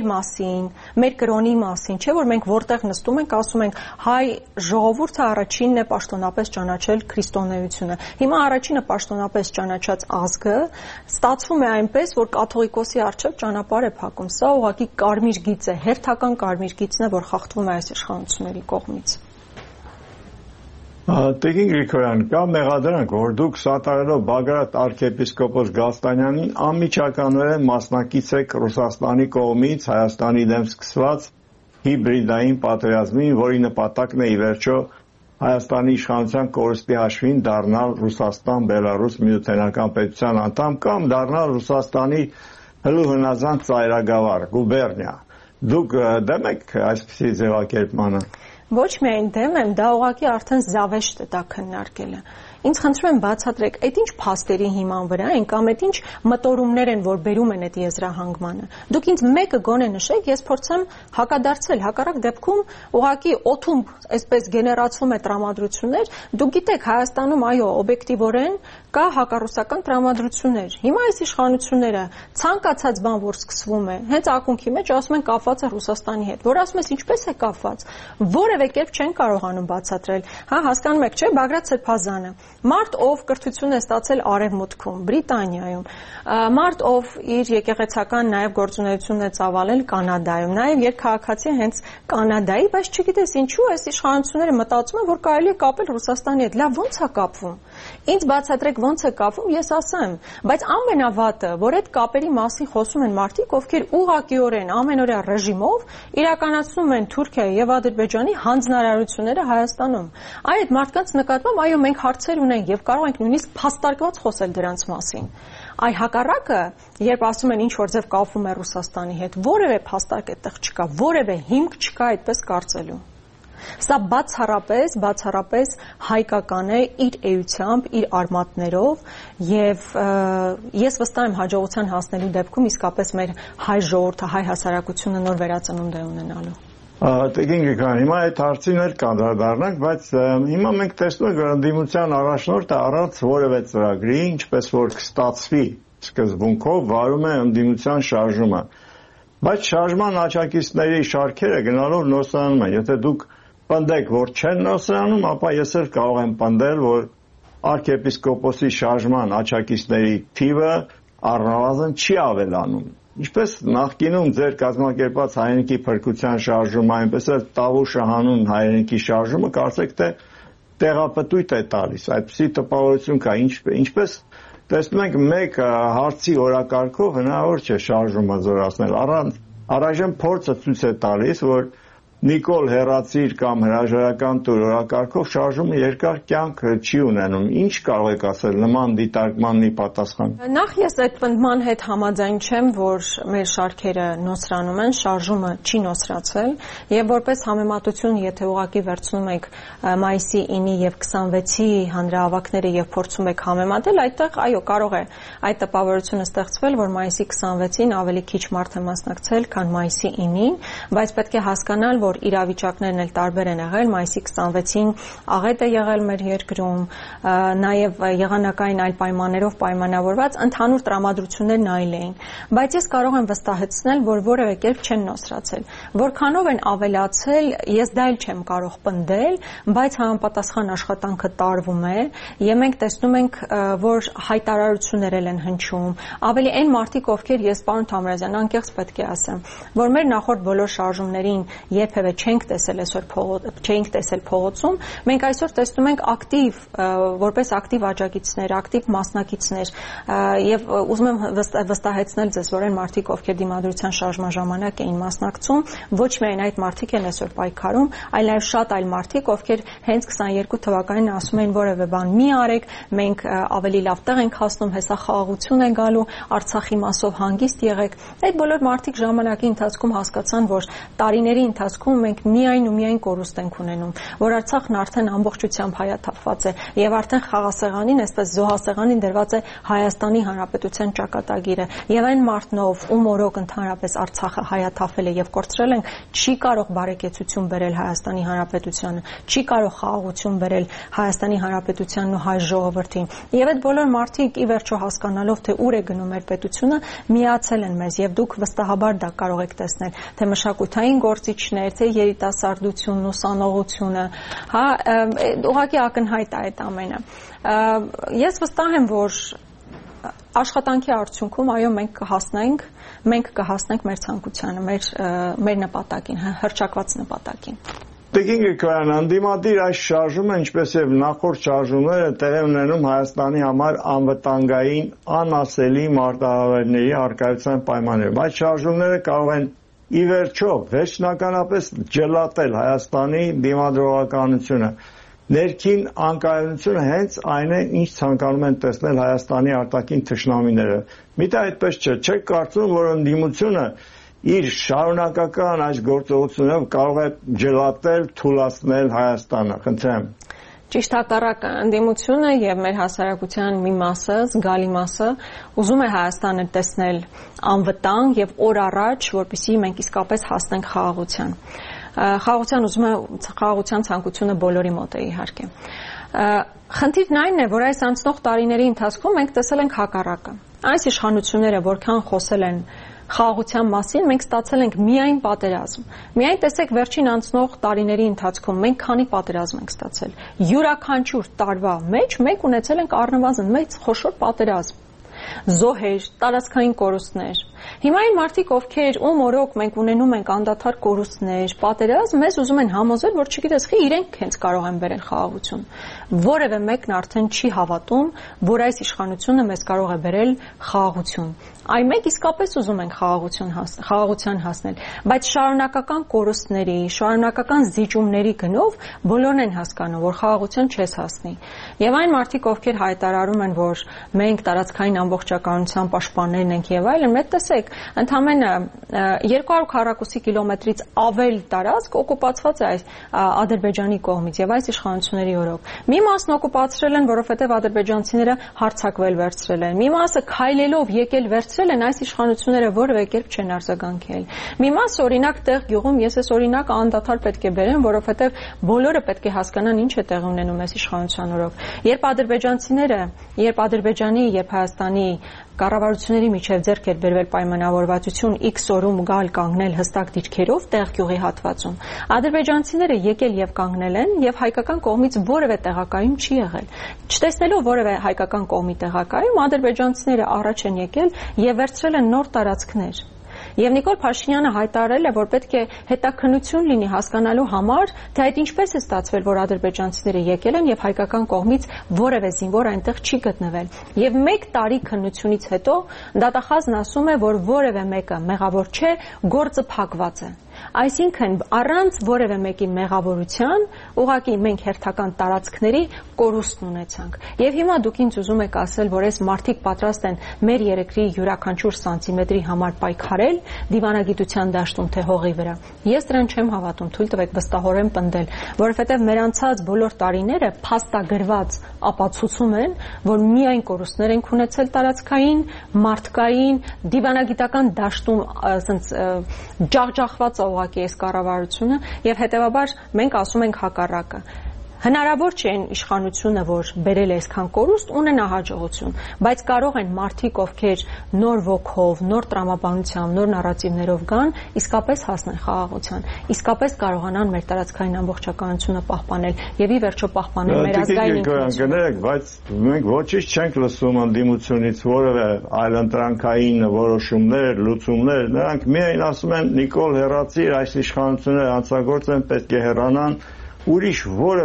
[SPEAKER 4] մեր կրոնի մասին, չէ՞ որ մենք որտեղ նստում ենք, ասում ենք հայ ժողովուրդը առաջինն է պաշտոնապես ճանաչել քրիստոնեությունը։ Հիմա առաջինը պաշտոնապես ճանաչած ազգը ստացվում է այնպես, որ կաթողիկոսի առջև ճանապարհ է փակում։ Սա ուղղակի կարմիր գիծ է, հերթական կարմիր գիծն է, որ խախտվում է այս իշխանությունների կողմից։
[SPEAKER 1] Տիկին Գրիգորյան, կա մեղադրանք, որ դուք սատարելով Բագրատ arczepiskopos Գալստանյանին անմիջականորեն մասնակից եք Ռուսաստանի կողմից Հայաստանի դեմ սկսված հիբրիդային պատերազմին, որի նպատակն է ի վերջո Հայաստանի իշխանության կորստի հաշվին դառնալ Ռուսաստան, Բելարուս միութենական պետության անդամ կամ դառնալ Ռուսաստանի հլու հնազանդ ծայրագավառ, գուբերնիա։ Դուք դեմ եք այսպիսի ձևակերպմանը։
[SPEAKER 4] Ոչ միայն դեմ եմ, դա ուղղակի արդեն զավեշտ է դա քննարկելը։ Ինձ խնդրում եմ բացատրեք, այդ ինչ փաստերի հիման վրա են կամ այդ ինչ մտորումներ են, որ բերում են այդ եզրահանգմանը։ Դուք ինձ մեկը գոնե նշեք, ես փորձեմ հակադարձել, հակառակ դեպքում ուղղակի օթում այսպես գեներացվում է տրամադրություններ, դուք գիտեք Հայաստանում այո, օբյեկտիվորեն կա հակառուսական տրամադրություններ։ Հիմա այս իշխանությունները ցանկացած բան, որ սկսվում է, հենց ակունքի մեջ ասում են կապված է Ռուսաստանի հետ, որ ասում ես ինչպես է կապված, որևէ կերպ չեն կարողանում բացատրել։ Հա, հասկանում եք, չէ՞, Բագրատ Սրբազանը մարդ, ով կրթություն է ստացել Արևմուտքում, Բրիտանիայում, մարդ, ով իր եկեղեցական նաև գործունեությունն է ծավալել Կանադայում, նաև երկքաղաքացի հենց Կանադայի, բայց չգիտես ինչու այս իշխանությունները մտածում են, որ կարելի է կապել Ռուսաստանի հետ։ Լավ, ո՞նց է կապվում։ Ինձ բացատրեք ո՞նց է կապվում, ես ասեմ, բայց ամենավատը, որ այդ կապերի մասին խոսում են մարդիկ, ովքեր ուղղակիորեն ամենօրյա ռեժիմով իրականացնում են Թուրքիայի եւ Ադրբեջանի հանձնարարությունները Հայաստանում։ Այդ մարդկանց նկատմամբ այո, մենք հարցեր ունենք եւ կարող ենք նույնիսկ փաստարկված խոսել դրանց մասին։ Այ հակառակը, երբ ասում են ինչ որ ձև կապվում է Ռուսաստանի հետ, որևէ փաստարկ այդտեղ չկա, որևէ հիմք չկա այդպես կարծելու։ Սա բացառապես հայկական է իր էությամբ, իր արմատներով եւ ես վստահ եմ հաջողության հասնելու դեպքում իսկապես մեր հայ ժողովուրդը, հայ հասարակությունը նոր վերածնունդ է ունենալու։
[SPEAKER 1] Տիկին Գրիգորյան, հիմա այդ հարցին էլ կանդրադառնանք, բայց հիմա մենք տեսնում ենք, որ ընդդիմության առաջնորդը առանց որևէ ծրագրի, ինչպես որ կստացվի սկզբունքով, վարում է ընդդիմության շարժումը։ Բայց շարժման աջակիցների շարքերը գնալով նոսրանում են։ Եթե դուք պնդեք, որ չեն նոսրանում, ապա ես էլ կարող եմ պնդել, որ arczepiskopos-ի շարժման աջակիցների թիվը առնվազն չի ավելանում։ Ինչպես նախկինում ձեր կազմակերպած հայրենիքի փրկության շարժումը, այնպես էլ Տավուշը հանուն հայրենիքի շարժումը կարծեք թե տեղապտույտ է տալիս, այդպիսի տպավորություն կա, ինչպես տեսնում ենք մեկ հարցի օրակարգով հնարավոր չէ շարժումը զորացնել, առայժմ փորձը ցույց է տալիս, որ Նիկոլ հեռացիր կամ հրաժարական տուր օրակարգով շարժումը երկար կյանք չի ունենում։ Ինչ կարող եք ասել նման դիտարկմանի պատասխան։
[SPEAKER 4] Նախ ես այդ պնդման հետ համաձայն չեմ, որ մեր շարքերը նոսրանում են, շարժումը չի նոսրացել, եւ որպես համեմատություն, եթե ուղղակի վերցնում եք մայիսի 9-ի եւ 26-ի հանրահավաքները եւ փորձում եք համեմատել, այդտեղ այո, կարող է այդ տպավորությունը ստեղծվել, որ մայիսի 26-ին ավելի քիչ մարդ է մասնակցել, քան մայիսի 9-ին, բայց պետք է հասկանալ, որ իրավիճակներն էլ տարբեր են եղել, մայիսի 26-ին աղետ է եղել մեր երկրում, նաև եղանակային այլ պայմաններով պայմանավորված ընդհանուր տրամադրություններն այլ էին, բայց ես կարող եմ վստահեցնել, որ որևէ կերպ չեն նոսրացել, որքանով են ավելացել, ես դա էլ չեմ կարող պնդել, բայց համապատասխան աշխատանքը տարվում է, եւ մենք տեսնում ենք, որ հայտարարություններ են հնչում, ավելի այն մարդիկ, ովքեր ես պարոն Թամրազյան անկեղծ պետք է ասեմ, որ մեր նախորդ բոլոր շարժումներին երբևէ չենք տեսել փողոցում, մենք այսօր տեսնում ենք ակտիվ, որպես ակտիվ աջակիցներ, ակտիվ մասնակիցներ, եւ ուզում եմ վստահեցնել ձեզ, որ այն մարդիկ, ովքեր դիմադրության շարժման ժամանակ էին մասնակցում, ոչ միայն այդ մարդիկ են այսօր պայքարում, այլ նաեւ շատ այլ մարդիկ, ովքեր հենց 22 թվականին ասում էին որևէ բան մի արեք, մենք ավելի լավ տեղ ենք հասնում, հեսա խաղաղություն է գալու, Արցախի մասով հանգիստ եղեք։ Այդ բոլոր մարդիկ ժամանակի ընթացքում հասկացան, որ տարիների ընթացքում մենք միայն ու միայն կորուստ ենք ունենում, որ Արցախն արդեն ամբողջությամբ հայաթափված է եւ արդեն խաղասեղանին, այսպես զոհասեղանին դրված է Հայաստանի Հանրապետության ճակատագիրը եւ այն մարդնով, ում օրոք ընդհանրապես Արցախը հայաթափել է եւ կորցրել են, չի կարող բարեկեցություն բերել Հայաստանի Հանրապետությանը, չի կարող խաղաղություն բերել Հայաստանի Հանրապետությանն ու հայ ժողովրդին։ Եվ այդ բոլոր մարդիկ ի վերջո հասկանալով, թե ուր է գնում մեր պետությունը, միացել են մեզ եւ դուք վստահաբար դա կարող եք տեսնել, թե մշակութային գործիչներ, թե երիտասարդությունն, ուսանողությունը, հա, ուղղակի ակնհայտ է այդ ամենը։ Ես վստահ եմ, որ աշխատանքի արդյունքում այո մենք կհասնենք մեր ցանկությանը, մեր նպատակին, հռչակված նպատակին։
[SPEAKER 1] Տիկին Գրիգորյան, անդիմադիր այս շարժումը, ինչպես եւ նախորդ շարժումները, տեղի ունենում Հայաստանի համար անվտանգային, անասելի մարտահրավերների առկայության պայմաններում։ Այդ շարժումները կարող են ի վերջո վերջնականապես ջլատել Հայաստանի դիմադրողականությունը։ Ներքին անկայունությունը հենց այն է, ինչ ցանկանում են տեսնել Հայաստանի արտաքին թշնամիները։ Միթե այդպես չէ, չեք կարծում, որ ընդդիմությունը իր շարունակական այս գործողությունով կարող է ջլատել, թուլացնել Հայաստանը։ Խնդրեմ։
[SPEAKER 4] Ճիշտ հակառակը, ընդդիմությունը եւ մեր հասարակության մի մասը, զգալի մասը, ուզում է Հայաստանը տեսնել անվտանգ եւ օր առաջ, որպեսզի մենք իսկապես հասնենք խաղաղության։ Խաղաղության ցանկությունը բոլորի մոտ է իհարկե։ Խնդիրն այն է, որ այս անցնող տարիների ընթացքում մենք տեսել ենք հակառակը։ Այս իշխանությունները որքան խոսել են խաղաղության մասին, մենք ստացել ենք միայն պատերազմ։ Միայն տեսեք վերջին անցնող տարիների ընթացքում մենք քանի պատերազմ ենք ստացել։ Յուրաքանչյուր տարվա մեջ մենք ունեցել ենք առնվազն մեծ խոշոր պատերազմ։ Զոհեր, տարածքային կորուստներ։ Հիմա այն մարդիկ, ովքեր ում օրոք մենք ունենում ենք անդադար կորուստներ, պատերազմ, մեզ ուզում են համոզել, որ չգիտես, իրենք հենց կարող են բերել խաղաղություն։ Որևէ մեկն արդեն չի հավատում, որ այս իշխանությունը մեզ կարող է բերել խաղաղություն։ Այ մենք իսկապես ուզում ենք խաղաղության հասնել, բայց շարունակական կորուստների, շարունակական զիջումների գնով բոլորն են հասկանում, որ խաղաղության չես հասնի։ Եվ այն մարդիկ, ովքեր հայտարարում են, որ մենք տարածքային ամբողջականության պաշտպաններն ենք եւ այլն, մեկ տեսեք, ընդամենը 200 քառակուսի կիլոմետրից ավել տարածք օկուպացված է Ադրբեջանի կողմից եւ այս իշխանությունների օրոք։ Մի մասն օկուպացրել են, որովհետեւ ադրբեջանցիները հարձակվել վերցրել են։ Մի մասը քայլելով եկել վերցրել են, այս իշխանությունները որևէ կերպ չեն արձագանքել։ Մի մասը օրինակ տեղ գյուղում, ես այս օրինակը անդադար պետք է բերեմ, որովհետեւ բոլորը պետք է հասկանան ինչ է տեղի ունենում այս իշխանության օրոք։ Երբ ադրբեջանցիները, երբ Ադրբեջանի, երբ Հայաստանի կառավարությունների միջև ձեռք էր բերվել պայմանավորվածություն X օրում գալ կանգնել հստակ դիրքերով տեղ գյուղի հատվածում, ադրբեջանցիները եկել եւ կանգնել են եւ հայկական կողմից որևէ տեղակայում չի եղել։ Չտեսնելով որևէ հայկական կողմի տեղակայում, ադրբեջանցիները առաջ են եկել եւ վերցրել են նոր տարածքներ։ Եվ Նիկոլ Փաշինյանը հայտարարել է, որ պետք է հետաքննություն լինի հասկանալու համար, թե այդ ինչպես է ստացվել, որ ադրբեջանցիները եկել են եւ հայկական կողմից որևէ զինվոր այնտեղ չի գտնվել։ Եվ 1 տարի քննությունից հետո դատախազն ասում է, որ որևէ մեկը մեղավոր չէ, գործը փակված է։ Այսինքն առանց որևէ մեկի մեղավորության ուղղակի մենք հերթական տարածքների կորուստ ունեցանք։ Եվ հիմա դուք ինձ ուզում եք ասել, որ այս մարդիկ պատրաստ են մեր երկրի յուրաքանչյուր սանտիմետրի համար պայքարել դիվանագիտության դաշտում թե հողի վրա։ Ես դրան չեմ հավատում, թույլ տվեք վստահորեն պնդել, որովհետև մեր անցած բոլոր տարիները փաստագրված ապացուցում են, որ միայն կորուստներ ենք ունեցել տարածքային, մարդկային, դիվանագիտական դաշտում ջախջախված ուղղակի այս կառավարությունը եւ հետեւաբար մենք ասում ենք հակառակը։ Հնարավոր չէ այն իշխանությունը, որ բերել է այսքան կորուստ, ունենա հաջողություն, բայց կարող են մարդիկ, ովքեր նոր ոգով, նոր տրամաբանությամբ, նոր նարատիվներով գան, իսկապես հասնեն խաղաղության, իսկապես կարողանան մեր տարածքային ամբողջականությունը պահպանել եւ ի վերջո պահպանել մեր ազգային ինքնությունը։
[SPEAKER 1] Բայց մենք ոչինչ չենք լսում ընդդիմությունից, որևէ այլընտրանքային որոշումներ, լուծումներ, նրանք միայն ասում են Նիկոլ հեռացիր, այս իշխանությունները հանցագործ են, պետք է հեռանան։ Ուրիշ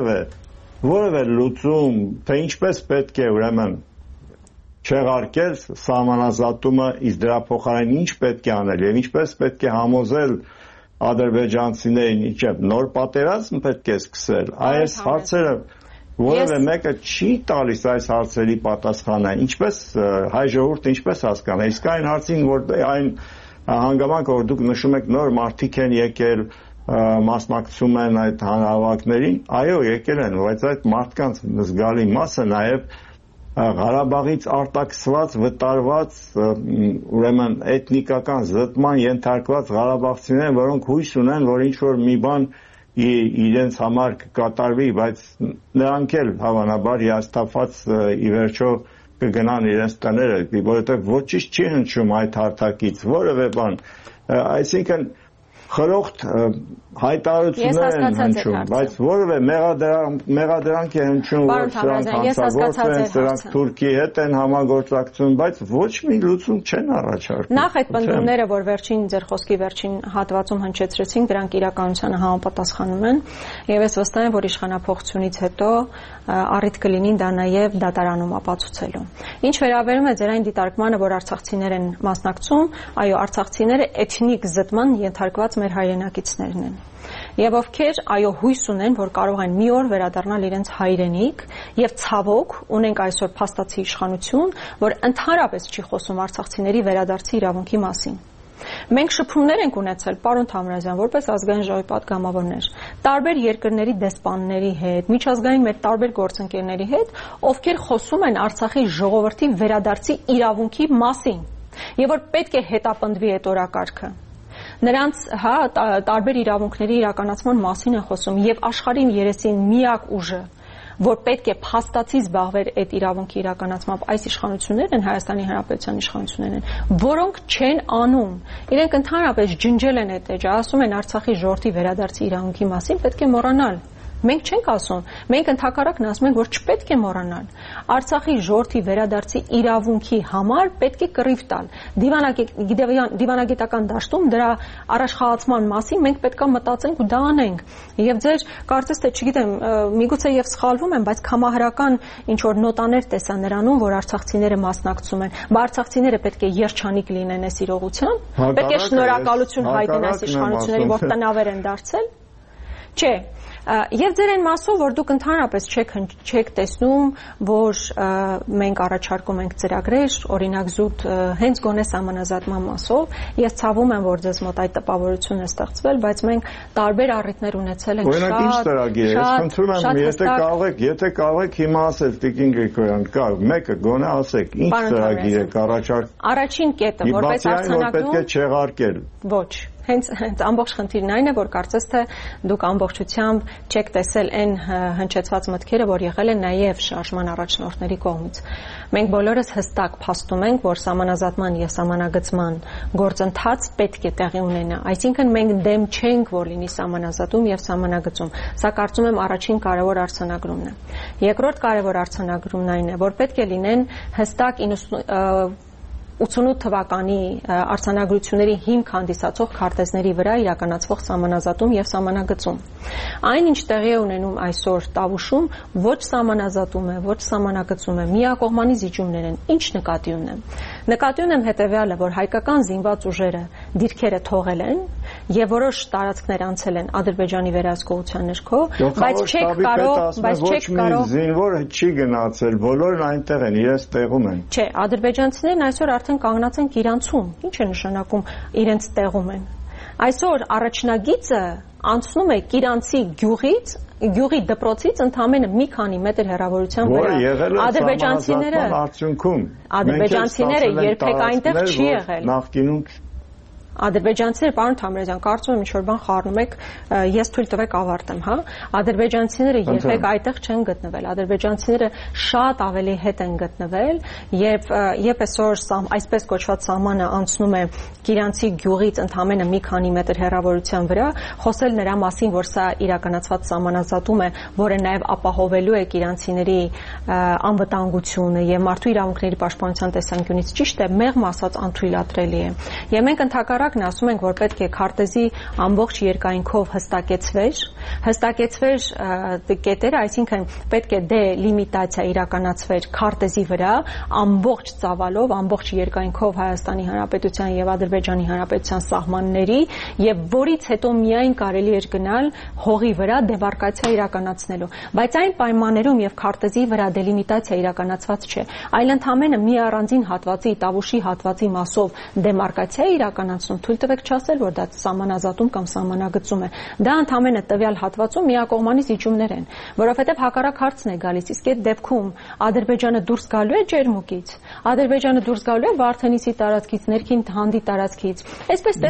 [SPEAKER 1] որևէ լուծում, թե ինչպես պետք է ուրեմն չեղարկել սահմանազատումը, իսկ դրա փոխարեն ինչ պետք է անել եւ ինչպես պետք է համոզել ադրբեջանցիներին, ինչը նոր պատերազմ պետք է սկսել։ Այս հարցերը որևէ մեկը չի տալիս այս հարցերի պատասխանը։ Ինչպես հայ ժողովուրդը ինչպես հասկանա։ Իսկ այն հարցին, որ այն հանգամանքը, որ դուք նշում եք նոր մարդիկ են եկել, մասնակցում են այդ հանրահավաքներին, այո, եկել են, բայց այդ մարդկանց զգալի մասը նաև Ղարաբաղից արտաքսված, վտարված, ուրեմն էթնիկական զտման ենթարկված ղարաբաղցիներ, որոնք հույս ունեն, որ ինչ-որ մի բան իրենց համար կկատարվի, բայց նրանք էլ հավանաբար հիասթափված ի վերջո կգնան իրենց տները, որովհետև ոչինչ չի հնչում այդ հարթակից, որևէ բան, այսինքն խրոխտ հայտարարություններ են հնչում, բայց որևէ մեղադրանք է հնչում, որ սրանք հանցագործ են, սրանք Թուրքիի հետ են համագործակցում, բայց ոչ մի լուծում չեն առաջարկում։
[SPEAKER 4] Նախ այդ պնդումները, որ վերջին ձեր խոսքի վերջին հատվածում հնչեցրեցին, դրանք իրականությանը համապատասխանում են, եւ ես վստահ եմ, որ իշխանափոխությունից հետո առիթ կլինի դա նաև դատարանում ապացուցելու։ Ինչ վերաբերում է ձեր այն դիտարկմանը, որ արցախցիներ են մասնակցում, այո, արցախցիները էթնիկ զտման ենթարկված մեր հայրենակիցներն են։ Եվ ովքեր այո հույս ունեն, որ կարող են մի օր վերադառնալ իրենց հայրենիք, եւ ցավոք ունենք այսօր փաստացի իշխանություն, որ ընդհանրապես չի խոսում արցախցիների վերադարձի իրավունքի մասին։ Մենք շփումներ ենք ունեցել, պարոն Թամրազյան, որպես ազգային ժողովի պատգամավորներ, տարբեր երկրների դեսպանների հետ, միջազգային մեր տարբեր գործընկերների հետ, ովքեր խոսում են Արցախի ժողովրդի վերադարձի իրավունքի մասին, եւ որ պետք է հետապնդվի այդ օրակարգը։ Նրանց տարբեր իրավունքների իրականացման մասին են խոսում եւ աշխարհի երեսին միակ ուժը, որ պետք է փաստացի զբաղվեր այդ իրավունքի իրականացմամբ այս իշխանություններն են, Հայաստանի Հանրապետության իշխանություններն են, որոնք չեն անում։ Իրենք ընդհանրապես ջնջել են այդ էջը, ասում են Արցախի ժողովրդի վերադարձի իրավունքի մասին պետք է մոռանալ։ Մենք չենք ասում, մենք ընդհակառակն ասում ենք, որ չպետք է մոռանալ։ Արցախի ժողովրդի վերադարձի իրավունքի համար պետք է կռիվ տալ։ Դիվանագիտական դաշտում դրա առաջխաղացման մասին մենք պետք է մտածենք ու դա անենք։ Եվ ձեր կարծես թե, չգիտեմ, միգուցե եւ սխալվում եմ, բայց կամահարական ինչ որ նոտաներ տեսա նրանում, որ արցախցիները մասնակցում են։ Բայց արցախցիները պետք է երջանիկ լինեն այս իրողությամբ։ Պետք է շնորհակալություն հայտնեն այս իշխանություններին, որ տնավեր են դարձել։ Չէ, եւ ձեր այն մասով, որ դուք ընդհանրապես չեք տեսնում, որ մենք առաջարկում ենք ծրագրեր, օրինակ զուտ հենց գոնե սահմանազատման մասով, ես ցավում եմ, որ ձեզ մոտ այդ տպավորությունն է ստեղծվել, բայց մենք տարբեր առիթներ ունեցել ենք
[SPEAKER 1] շատ։ Օրինակ ինչ ծրագիր է, ես խնդրում եմ, եթե կարող եք հիմա ասել Տիկին Գրիգորյան, կար, մեկը գոնե ասեք, ինչ ծրագիր եք առաջարկում։
[SPEAKER 4] Առաջին կետը, որպես արձանագրում,
[SPEAKER 1] պետք է չեղարկել։
[SPEAKER 4] Ոչ։ Հենց ամբողջ խնդիրն այն է, որ կարծես թե դուք ամբողջությամբ չեք տեսել այն հնչեցված մտքերը, որ եղել են նաև շարժման առաջնորդների կողմից։ Մենք բոլորս հստակ փաստում ենք, որ սահմանազատման եւ սահմանագծման գործընթաց պետք է տեղի ունենա։ Այսինքն մենք դեմ չենք, որ լինի սահմանազատում եւ սահմանագծում։ Սա կարծում եմ առաջին կարևոր արձանագրումն է։ Երկրորդ կարևոր արձանագրումն այն է, որ պետք է լինեն հստակ 88 թվականի արձանագրությունների հիմք հանդիսացող քարտեզների վրա իրականացվող սահմանազատում եւ սահմանագծում։ Այն ինչ տեղի է ունենում այսօր Տավուշում, ոչ սահմանազատում է, ոչ սահմանագծում է, միակողմանի զիջումներ են։ Ինչ նկատի ունեմ։ Նկատի ունեմ հետեւյալը, որ հայկական զինված ուժերը դիրքերը թողել են եւ որոշ տարածքներ անցել են Ադրբեջանի վերահսկողության ներքո, բայց չեք կարող
[SPEAKER 1] զինվորը չի գնացել, բոլորն այնտեղ են, իրենց տեղում են։
[SPEAKER 4] Չէ, ադրբեջանցիներն այսօր արդեն կանգնած են Իրանցում։ Ինչ է նշանակում իրենց տեղում են։ Այսօր առաջնագիծը անցնում է Կիրանցի գյուղի դպրոցից ընդամենը մի քանի մետր հեռավորության վրա։ Ադրբեջանցիները երբեք այնտեղ չի եղել։
[SPEAKER 1] Նախկինում
[SPEAKER 4] Ադրբեջանցիները, պարոն Թամրազյան, կարծում եմ ինչ-որ բան խառնում եք, ես թույլ տվեք ավարտեմ, հա։ Ադրբեջանցիները երբեք այդտեղ չեն գտնվել։ Ադրբեջանցիները շատ ավելի հետ են գտնվել եւ այսօր այսպես կոչված սահմանը անցնում է Կիրանցի գյուղից ընդամենը մի քանի մետր հեռավորության վրա, խոսել նրա մասին, որ սա իրականացված սահմանազատում է, որը նաեւ ապահովելու է կիրանցիների անվտանգությունը եւ մարդու իրավունքների պաշտպանության տեսանկյունից ճիշտ է, մեղմ ասած անթույլատրելի է։ Եվ մենք ընդհակառակն ասում ենք, որ պետք է քարտեզի ամբողջ երկայնքով հստակեցվեր կետերը, այսինքն պետք է դելիմիտացիա իրականացվեր քարտեզի վրա ամբողջ ծավալով, ամբողջ երկայնքով Հայաստանի Հանրապետության եւ Ադրբեջանի Հանրապետության սահմանների եւ որից հետո միայն կարելի էր գնալ հողի վրա դեմարկացիա իրականացնելու։ Բայց այն պայմաններում եւ քարտեզի վրա դելիմիտացիա իրականացված չէ, այլ ընդամենը մի առանձին հատվածի Տավուշի հատվածի մասով դեմարկացիա իրականացնում, թույլ տվեք չասել, որ դա սահմանազատում կամ սահմանագծում է։ Դա ընդամենը տվյալ հատվածում միակողմանի զիջումներ են, որովհետեւ հակառակ հարցն է գալիս, իսկ այդ դեպքում Ադրբեջանը դուրս գալու է ջերմուկից, Ադրբեջանը դուրս գալու է Վարդենիսի տարածքից, ներքին Հանդի տարածքից։ Այսպես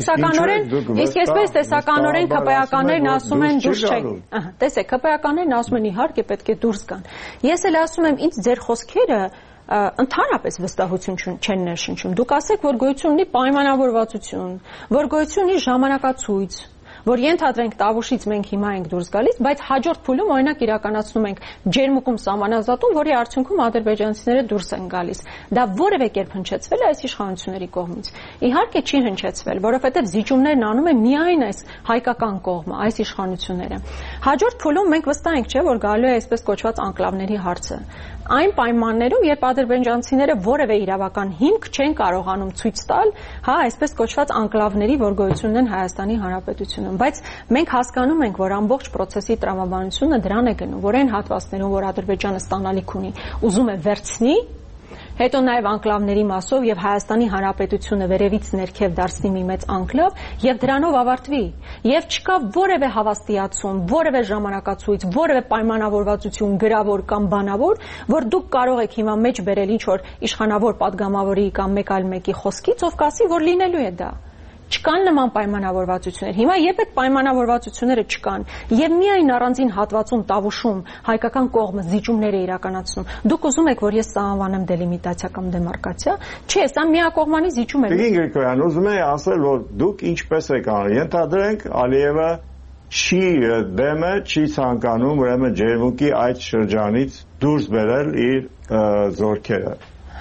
[SPEAKER 4] տեսականորեն ԿՊԱ-ականներն ասում են դուրս չեք։ Տեսեք, ԿՊԱ-ականներն ասում են իհարկե պետք է դուրս գան։ Ես էլ ասում եմ, ինձ ձեր խոսքերը ընդհանրապես վստահություն չեն ներշնչում։ Դուք ասեք, որ գոյություն ունի պայմանավորվածություն, որ գոյություն ունի ժամանակացույց, որ ենթադրենք Տավուշից մենք հիմա ենք դուրս գալիս, բայց հաջորդ փուլում օրինակ իրականացնում ենք ջերմուկում սահմանազատում, որի արդյունքում ադրբեջանցիները դուրս են գալիս։ Դա որևէ կերպ հնչեցվել է այս իշխանությունների կողմից։ Իհարկե չի հնչեցվել, որովհետև զիջումներն անում է միայն այս հայկական կողմը, այս իշխանությունները։ Հաջորդ փուլում մենք վստահ ենք, չէ, որ գալու է այսպես կոչված անկլավների հարցը։ Այն պայմաններում, երբ ադրբեջանցիները որևէ իրավական հիմք չեն կարողանում ցույց տալ, հա, այսպես կոչված անկլավների, որ գոյություն ունեն Հայաստանի Հանրապետությունում, բայց մենք հասկանում ենք, որ ամբողջ process-ի տրամաբանությունը դրան է գնում, որ այն հատվածներում, որ Ադրբեջանը ստանալիք ունի, ուզում է վերցնի, հետո նաև անկլավների մասով եւ Հայաստանի Հանրապետությունը վերևից ներքև դարձնի մի մեծ անկլավ եւ դրանով ավարտվի եւ չկա որևէ հավաստիացում, որևէ ժամանակացույց, որևէ պայմանավորվածություն գրավոր կամ բանավոր, որ դուք կարող եք հիմա մեջ բերել ինչ որ իշխանավոր падգամավորի կամ մեկ այլ մեկի խոսքից, ով կասի, որ լինելու է դա։ Չկան նման պայմանավորվածություններ։ Հիմա երբ այդ պայմանավորվածությունները չկան եւ միայն առանձին հատվածում Տավուշում հայկական կողմը զիջումներ է իրականացնում, դուք ուզում եք, որ ես սա անվանեմ դելիմիտացիա կամ դեմարկացիա, չէ, սա միակողմանի զիջում է։
[SPEAKER 1] Տիկին Գրիգորյան, ուզում եմ ասել, որ դուք ինչպես եք անում։ Ենթադրենք Ալիևը չի դեմը, չի ցանկանում ուրեմն ջերմուկի այդ շրջանից դուրս բերել իր զորքերը։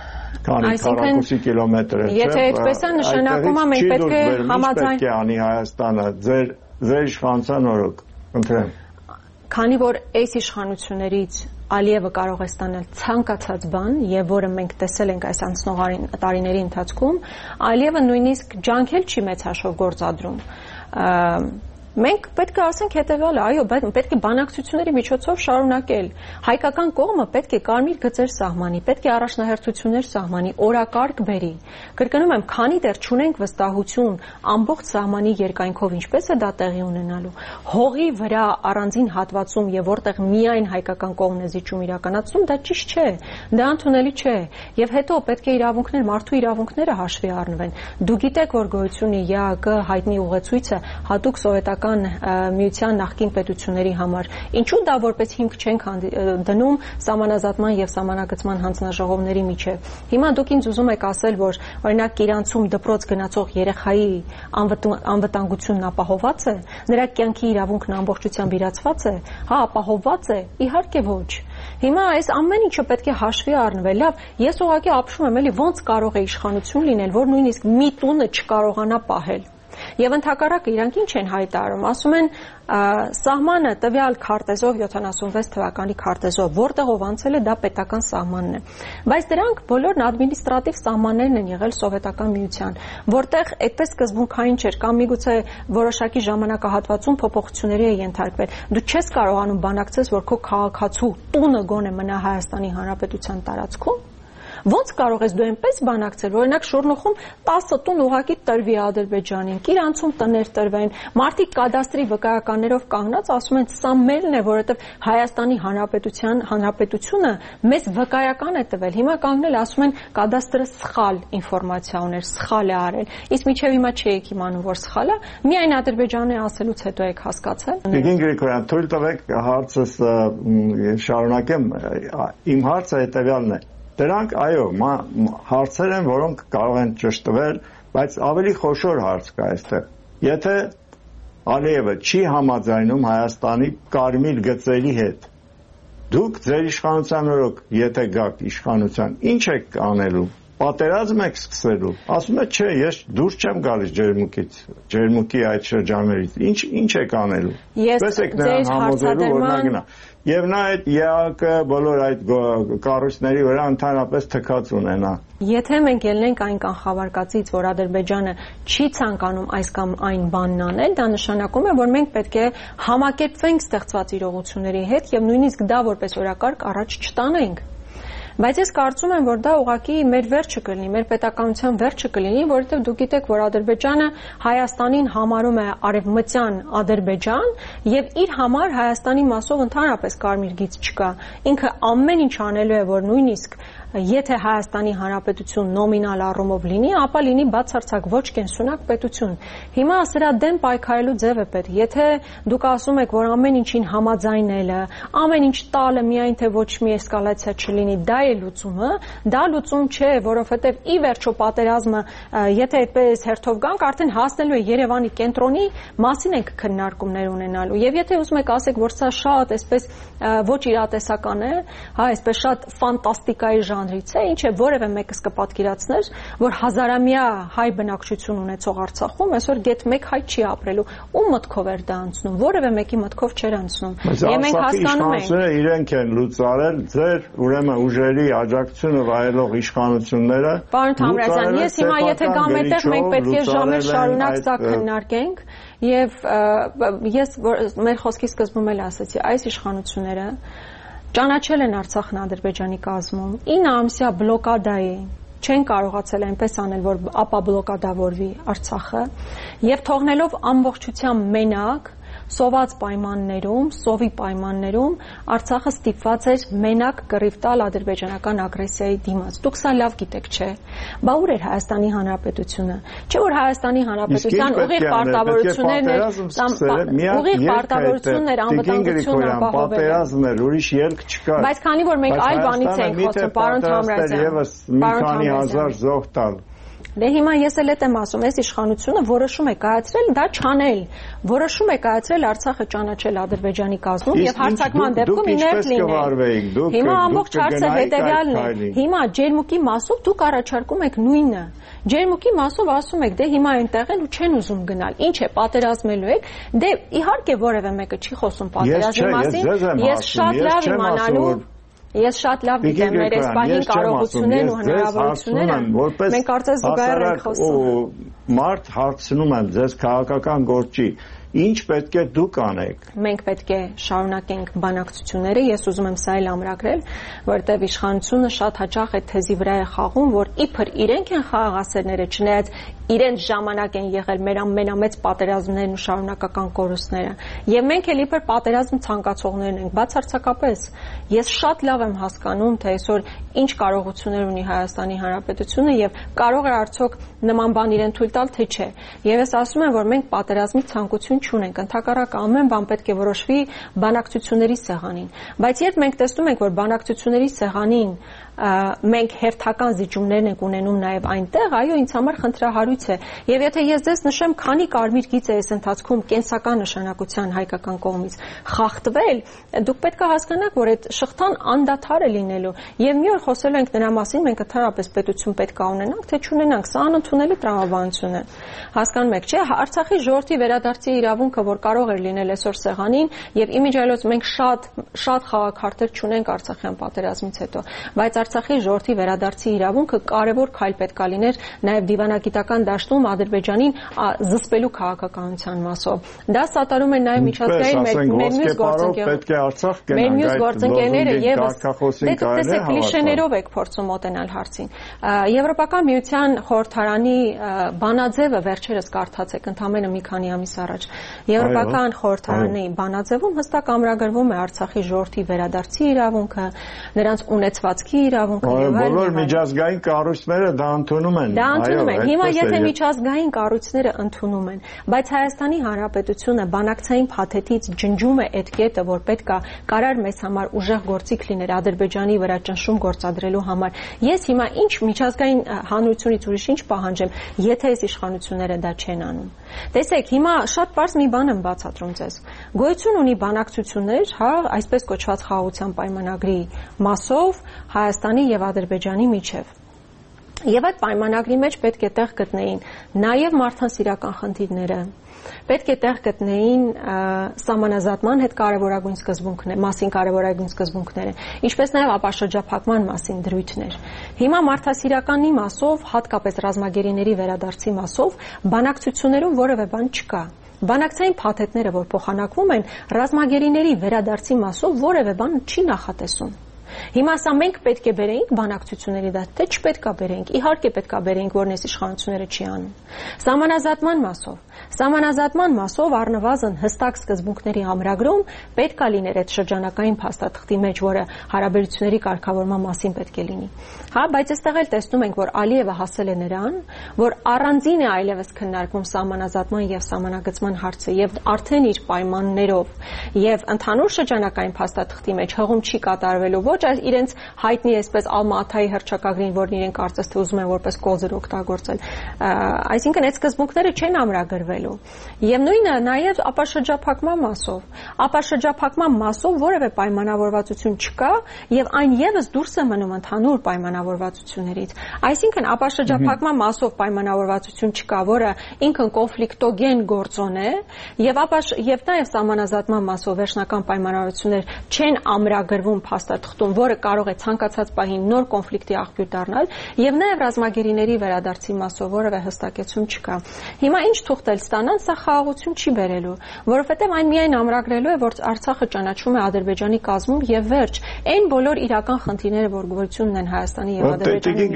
[SPEAKER 1] Քանի կիլոմետր է։
[SPEAKER 4] Եթե այդպես է, նշանակում է մենք պետք է համաձայն։
[SPEAKER 1] Պետք է անի Հայաստանը ձեր իշխանության օրոք, ընտրեմ։
[SPEAKER 4] Քանի որ այս իշխանություններից Ալիևը կարող է ստանալ ցանկացած բան, եւ որը մենք տեսել ենք այս անցնող տարիների ընթացքում, Ալիևը նույնիսկ ջանքել չի մեծ հաշվով գործադրում։ Մենք պետք է ասենք հետևյալը, այո, պետք է բանակցությունների միջոցով շարունակել։ Հայկական կողմը պետք է կարմիր գծեր սահմանի, պետք է առաջնահերթություններ սահմանի, օրակարգ բերի։ Կրկնում եմ, քանի դեռ չունենք վստահություն ամբողջ սահմանի երկայնքով ինչպես է դա տեղի ունենալու, հողի վրա առանձին հատվածում եւ որտեղ միայն հայկական կողմն է զիջում իրականացնում, դա ճիշտ չէ, դա ընդունելի չէ։ Եվ հետո պետք է իրավունքներ, մարդու իրավունքները հաշվի առնվեն։ Դու գիտեք, որ գոյություն ունի ՀԱԿ հայտնի ուղեցույցը հատուկ սովետական միության նախկին պետությունների համար։ Ինչու դա որպես հիմք չենք դնում սահմանազատման եւ սահմանագծման հանձնաժողովների միջեւ։ Հիմա դուք ինձ ուզում եք ասել, որ օրինակ Իրանցում դպրոց գնացող երեխայի անվտանգությունն ապահովված է, նրա կյանքի իրավունքն ամբողջությամբ իրացված է, հա, ապահովված է, իհարկե ոչ։ Հիմա այս ամեն ինչը պետք է հաշվի առնվել։ Լավ, ես ուղղակի ապշում եմ, էլի ոնց կարող է իշխանություն լինել, որ նույնիսկ մի տունը չկարողանա պահել։ Եվ ընդհակառակը իրանք ինչ են հայտարարում, ասում են սահմանը տվյալ քարտեզով 76 թվականի քարտեզով, որտեղով անցել է դա պետական սահմանն է։ Բայց դրանք բոլորն ադմինիստրատիվ սահմաններն են եղել սովետական միության, որտեղ այդպես սկզբունքային չէր կամ միգուցե որոշակի ժամանակահատվածում փոփոխությունների է ենթարկվել։ Դու չես կարողանում բանակցես, որ քո քաղաքացու տունը գոնե մնա Հայաստանի Հանրապետության տարածքում։ Ոնց կարող ես դու այնպես բանակցել, որ օրինակ Շորնուխում 10 տուն ուղակի տրվի Ադրբեջանին, Իրանցում տներ տրվեն, մարդիկ կադաստրի վկայականներով կանգնած ասում են սա մերն է, որովհետև Հայաստանի Հանրապետությունը մեզ վկայական է տվել։ Հիմա կանգնել ասում են կադաստրը սխալ ինֆորմացիա ուներ, սխալ է արել։ Իսկ մինչև հիմա չէիք իմանում, որ սխալ է, միայն Ադրբեջանը ասելուց հետո եք հասկացել։
[SPEAKER 1] Տիկին Գրիգորյան, թույլ տվեք հարցս շարունակեմ։ Իմ հարցը հետևյալն է։ Դրանք, այո, հարցեր են, որոնք կարող են ճշտվել, բայց ավելի խոշոր հարց կա այստեղ։ Եթե Ալիևը չի համաձայնում Հայաստանի կարմիր գծերի հետ, դուք ձեր իշխանության օրոք, եթե գաք իշխանության, ինչ եք անելու։ Պատերազմ եք սկսելու։ Ասում է, չէ, ես դուրս չեմ գալիս ջերմուկից, ջերմուկի այդ շրջաններից։ Ինչ եք անելու։ Պես եք նրան համոզելու, որ նա գնա։ Եվ նա այդ ԵԱԿ բոլոր այդ կառույցների վրա ընդհանրապես թքած ունենա։
[SPEAKER 4] Եթե մենք ելնենք այն կանխավարկածից, որ Ադրբեջանը չի ցանկանում այս կամ այն բանն անել, դա նշանակում է, որ մենք պետք է համակերպվենք ստեղծված իրողությունների հետ եւ նույնիսկ դա որպես օրակարգ առաջ չտանենք։ Բայց ես կարծում եմ, որ դա ուղղակի մեր վերջը կլինի, մեր պետականության վերջը կլինի, որովհետև դուք գիտեք, որ Ադրբեջանը Հայաստանին համարում է արևմտյան Ադրբեջան եւ իր համար Հայաստանի մասով ընդհանրապես կարմիր գիծ չկա։ Ինքը ամեն ինչ անելու է, որ նույնիսկ եթե Հայաստանի Հանրապետություն նոմինալ առումով լինի, ապա լինի բացարձակ ոչ կենսունակ պետություն։ Հիմա սրա դեմ պայքարելու ձև է պետք։ Եթե դուք ասում եք, որ ամեն ինչին համաձայնելը, ամեն ինչ տալը միայն թե ոչ մի էսկալացիա չլինի, դա է լուծումը, դա լուծում չէ, որովհետև ի վերջո պատերազմը, եթե այդպես հերթով գանք, արդեն հասնելու է Երևանի կենտրոնի մասին ենք քննարկումներ ունենալու։ Եվ եթե ուզում եք ասեք, որ սա շատ այսպես ոչ իրատեսական է, հա, այսպես շատ ֆանտաստիկայի ժանրից է, ինչ է որևէ մեկս կպատկերացներ, որ հազարամյա հայ բնակչություն ունեցող Արցախում այսօր գեթ մեկ հայ չի ապրելու, ում մտքով էր դա անցնում, որևէ մեկի մտքով չէր անցնում։ Եվ մենք հասկանում ենք,
[SPEAKER 1] իրենք են լուծարել ձեր ուրեմն ուժերի աջակցությունը վայելող իշխանությունները։
[SPEAKER 4] Պարոն Թամրազյան, ես հիմա եթե գամ այդտեղ մենք պետք է ժամեր շարունակ սա քննարկենք, եւ ես մեր խոսքի սկզբում էլ ասացի, այս իշխանությունները ճանաչել են Արցախն Ադրբեջանի կազմում 9 ամսյա բլոկադայի չեն կարողացել այնպես անել, որ ապա բլոկադավորվի Արցախը եւ թողնելով ամբողջությամբ մենակ սոված պայմաններում, սովի պայմաններում Արցախը ստիպված էր մենակ կռիվ տալ ադրբեջանական ագրեսիայի դիմաց։ Դուք սա լավ գիտեք, չէ՞։ Բա ուր էր Հայաստանի Հանրապետությունը։ Չէ՞ որ Հայաստանի Հանրապետության ուղիղ պարտավորություններն անվտանգությունն ապահովել։
[SPEAKER 1] Պատերազմն էր, ուրիշ ելք չկար։
[SPEAKER 4] Բայց քանի որ մենք այլ բանից ենք խոսում, պարոն Թամրազյան,
[SPEAKER 1] մի քանի հազար զոհ տալ։
[SPEAKER 4] Դե հիմա ես էլ եմ ասում, այս իշխանությունը որոշում է կայացրել դա չանել, որոշում է կայացրել Արցախը ճանաչել Ադրբեջանի կազմում եւ հարձակման դեպքում իներտ լինել։ Հիմա ամբողջ հարցը հետեւյալն է։ Հիմա ջերմուկի մասով դուք առաջարկում եք նույնը։ Ջերմուկի մասով ասում եք, դե հիմա այնտեղ են ու չեն ուզում գնալ։ Ինչ է, պատերազմելու եք։ Դե իհարկե որևէ մեկը չի խոսում պատերազմի մասին։ Ես շատ լավ իմանալու Ես շատ լավ գիտեմ մեր այս պահին կարողություններն ու հնարավորությունները։ Մենք կարծես զուգահեռ ենք խոսում։
[SPEAKER 1] Մարդ հարցնում եմ ձեզ քաղաքական գործի, ինչ պետք է դուք անեք։
[SPEAKER 4] Մենք պետք է շարունակենք բանակցությունները, ես ուզում եմ սա էլ ամրագրել, որտեղ իշխանությունը շատ հաճախ այդ թեզի վրա է խաղում, որ իբր իրենք են խաղաղասերները, չնայած իրենց ժամանակ են եղել մեր ամենամեծ պատերազմներն ու շարունակական կորուստները։ Եվ մենք էլ իբր պատերազմ ցանկացողներն ենք, բացարձակապես։ Ես շատ լավ եմ հասկանում, թե այսօր ինչ կարողություններ ունի Հայաստանի Հանրապետությունը եւ կարող է արդյոք նման բան իրեն թույլ տալ, թե չէ։ Եվ ես ասում եմ, որ մենք պատերազմի ցանկություն չունենք, ընդհակառակը ամեն բան պետք է որոշվի բանակցությունների սեղանին։ Բայց երբ մենք տեսնում ենք, որ բանակցությունների սեղանին մենք հերթական զիջումներն ենք ունենում նաև այնտեղ, այո, ինձ համար խնդրահարույց է։ Եվ եթե ես ձեզ նշեմ, քանի կարմիր գիծ է այս ընթացքում կենսական նշանակության հայկական կողմից խախտվել, դուք պետք է հասկանաք, որ այդ շղթան անդադար է լինելու։ Եվ մի օր խոսելու ենք նրա մասին, մենք ընդհանրապես պետություն պետք է ունենանք, թե չունենանք, սա անընդունելի տրամաբանություն է։ Հասկանում եք, չէ՞, Արցախի ժողովրդի վերադարձի իրավունքը, որ կարող էր լինել այսօր սեղանին, եւ իմիջիայլոց մենք շատ խաղաքարտեր չունենք Արցախյան պատերազմից հետո, բայց Արցախի ժողովրդի վերադարձի իրավունքը կարևոր քայլ պետք է լիներ նաև դիվանագիտական դաշտում Ադրբեջանին զսպելու քաղաքականության մասով։ Դա սատարում են նաև միջազգային մեր մյուս գործընկերները եւս։ Տեսեք, կլիշեներով եք փորձում մոտենալ հարցին։ Եվրոպական միության խորհրդարանի բանաձևը վերջերս կարդացեք ընդամենը մի քանի ամիս առաջ։ Եվրոպական խորհրդարանի բանաձևում հստակ ամրագրվում է Արցախի ժողովրդի վերադարձի իրավունքը, նրանց ունեցվածքի իրավունքը եւ այլն։
[SPEAKER 1] Բոլոր միջազգային կառույցները դա ընդունում են։
[SPEAKER 4] Դա ընդունում են։ Հիմա եթե միջազգային կառույցները ընդունում են, բայց Հայաստանի Հանրապետությունը բանակցային փաթեթից ջնջում է այդ կետը, որ պետք է կարար մեզ համար ուժեղ գործիք լիներ Ադրբեջանի վրա ճնշում գործադրելու համար։ Ես հիմա ինչ միջազգային հանրությունից ուրիշ ինչ պահանջեմ, եթե այս իշխանությունները դա չեն անում։ Տեսեք, հիմա շատ པարզ մի բան եմ բացատրում ձեզ։ Գոյություն ունի բանակցություններ, հա, այսպես կոչված խաղաղության պայմանագրի մասով Հայաստանի եւ Ադրբեջանի միջև։ Եվ այդ պայմանագրի մեջ պետք է տեղ գտնեին նաև մարդասիրական խնդիրները, պետք է տեղ գտնեին սահմանազատման հետ մասին կարևորագույն սկզբունքները, ինչպես նաև ապաշրջափակման մասին դրույթներ։ Հիմա մարդասիրականի մասով, հատկապես ռազմագերիների վերադարձի մասով, բանակցություններում որևէ բան չկա։ Բանակցային փաթեթները, որ փոխանակվում են, ռազմագերիների վերադարձի մասով որևէ բան չի նախատեսում։ Հիմա սա մենք պետք է բերեինք բանակցությունների դաշտ, թե չպետք է բերեինք։ Իհարկե պետք է բերեինք, որ այս իշխանությունները չի անում։ Սահմանազատման մասով առնվազն հստակ սկզբունքների ամրագրում պետք է լիներ այդ շրջանակային փաստաթղթի մեջ, որը հարաբերությունների կարգավորման մասին պետք է լինի։ Հա, բայց այստեղ էլ տեսնում ենք, որ Ալիևը հասել է նրան, որ առանձին է այլևս քննարկվում սահմանազատման եւ սահմանագծման հարցը եւ արդեն իր պայմաններով եւ ընդհանուր շրջանակային փաստաթղթի մեջ հղում չի կատարվելու ոչ այս իրենց հայտնի այսպես Ալմա-Աթայի հռչակագրին, որն իրենք կարծես թե ուզում են որպես կոզր օգտագործել։ Այսինքն այդ սկզբունքները չեն ամրագրվելու։ Եվ նույնը նաեւ ապաշրջափակման մասով որևէ պայմանավորվածություն չկա եւ այն եւս դուրս է մնում ընդհանուր պայմանավորվածություններից։ Այսինքն ապաշրջափակման մասով պայմանավորվածություն չկա, որը ինքն կոնֆլիկտոգեն գործոն է եւ նաեւ սահմանազատման մասով վերջնական պայմանավորվածություններ չեն ամրագրվում փաստաթղթում, որը կարող է ցանկացած պահի նոր կոնֆլիկտի աղբյուր դառնալ եւ նաեւ ռազմագերիների վերադարձի մասով որևէ հստակեցում չկա։ Հիմա ինչ թուղթել ստանան, սա խաղաղություն չի բերելու, որովհետեւ այն միայն ամրագրելու է, որ Արցախը ճանաչվում է Ադրբեջանի կազմում եւ վերջ։ Այն բոլոր իրական խնդիրները, որ գոյություն ունեն Հայաստանի եւ Ադրբեջանի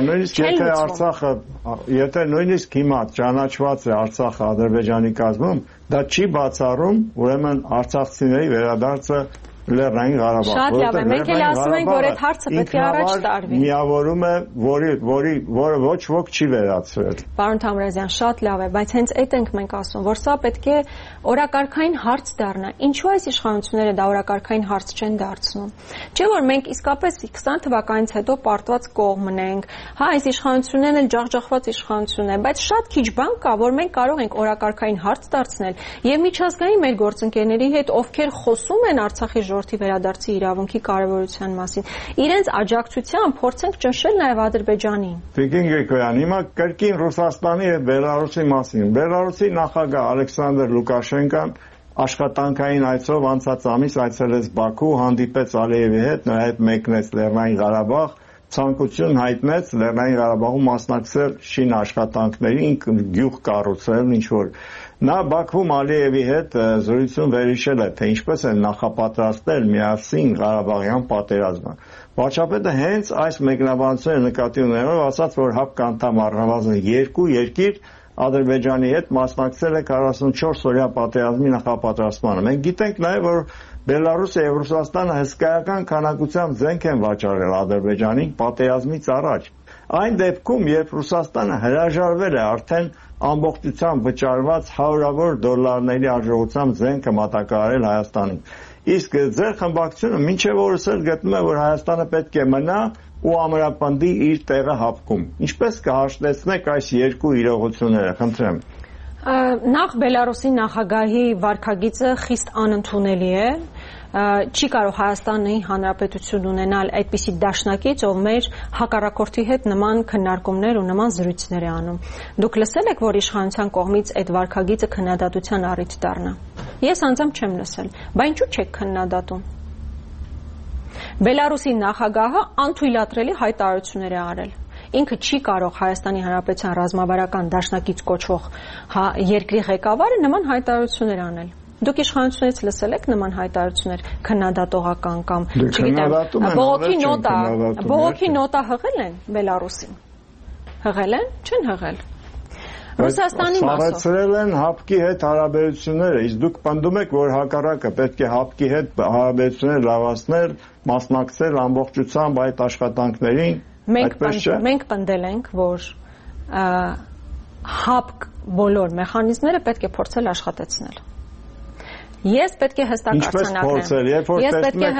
[SPEAKER 1] միջեւ, եթե նույնիսկ հիմա ճանաչված է Արցախը Ադրբեջանի կազմում, դա չի բացառում ուրեմն արցախցիների վերադարձը Լեռնային Ղարաբաղ։
[SPEAKER 4] Շատ լավ է, մենք էլ ասում ենք, որ այդ հարցը պետք է առաջ տարվի։
[SPEAKER 1] Միավորում է, որը ոչ ոք չի վերացրել։
[SPEAKER 4] Պարոն Թամրազյան, շատ լավ է, բայց հենց այդ ենք մենք ասում, որ սա պետք է օրակարգային հարց դառնա։ Ինչու այս իշխանությունները դա օրակարգային հարց չեն դարձնում։ Չէ՞ որ մենք իսկապես 20 թվականից հետո պարտված կողմն ենք, հա, այս իշխանություններն էլ ջախջախված իշխանություն են, բայց շատ քիչ բան կա, որ մենք կարող ենք օրակարգային հարց դարձնել եւ միջազգային մեր գործընկերների հետ, ովքեր խոսում են Արցախի ժողովրդի վերադարձի իրավունքի կարևորության մասին, իրենց աջակցությամբ փորձենք ճնշել նաեւ Ադրբեջանին։
[SPEAKER 1] Տիկին Գրիգորյան, հիմա կրկին Ռուսաստանի եւ Բելարուսի մասին։ Բելարուսի նախագահ Ալեքսանդր Լուկաշենկոն աշխատանքային այցով անցած ամիս այցելեց Բաքու, հանդիպեց Ալիևի հետ, նրա հետ մեկնեց Լեռնային Ղարաբաղ, ցանկություն հայտնեց Լեռնային Ղարաբաղում մասնակցել շին աշխատանքներին, գյուղ կառուցել, ինչ որ նա Բաքվում Ալիևի հետ զրույցում վերհիշել է, թե ինչպես են նախապատրաստել միասին Ղարաբաղյան պատերազմը։ Վարչապետը հենց այս մեկնաբանությունները նկատի ունենալով ասաց, որ ՀԱՊԿ անդամ առնվազն 2 երկիր Ադրբեջանի հետ մասնակցել է 44-օրյա պատերազմի նախապատրաստմանը։ Մենք գիտենք նաև, որ Բելարուսը եւ Ռուսաստանը հսկայական քանակությամբ զենք են վաճառել Ադրբեջանին պատերազմից առաջ։ Այն դեպքում, երբ Ռուսաստանը հրաժարվել է արդեն ամբողջությամբ վճարված $100-ավոր դոլարների արժողությամբ զենքը մատակարարել Հայաստանին։ Իսկ ձեր խմբակցությունը մինչև օրս էլ գտնում է, որ Հայաստանը պետք է մնա ու ամրապնդի իր տեղը ՀԱՊԿ-ում։ Ինչպես կհաշտեցնեք այս երկու իրողությունները, խնդրեմ։
[SPEAKER 4] Նախ Բելարուսի նախագահի վարքագիծը խիստ անընդունելի է։ Չի կարող Հայաստանի Հանրապետություն ունենալ այդպիսի դաշնակից, ով մեր հակառակորդի հետ նման քննարկումներ ու նման զրույցներ է անում։ Դուք լսել եք, որ իշխանության կողմից այդ վարքագիծը քննադատության առիթ դառնա։ Ես անձամբ չեմ լսել, բայց ինչու չեք քննադատում։ Բելարուսի նախագահը անթույլատրելի հայտարարություններ է արել։ Ինքը չի կարող Հայաստանի Հանրապետության ռազմավարական դաշնակից կոչվող երկրի ղեկավարը նման հայտարարություններ անել։ Դուք իշխանությունից լսել եք նման հայտարարություններ քննադատողական կամ, չգիտեմ, բողոքի նոտա հղել են Բելարուսին։ Հղել են, չեն հղել։ Ռուսաստանի մասով
[SPEAKER 1] սարեցրել են ՀԱՊԿ-ի հետ հարաբերությունները, իսկ դուք պնդում եք, որ հակառակը պետք է ՀԱՊԿ-ի հետ հարաբերություններ լավացնել, մասնակցել ամբողջությամբ այդ աշխատանքներին։
[SPEAKER 4] Մենք պնդել ենք, որ ՀԱՊԿ բոլոր մեխանիզմները պետք է փորձել աշխատեցնել։ Ես պետք է հստակ արձանագրեմ։ Ես պետք է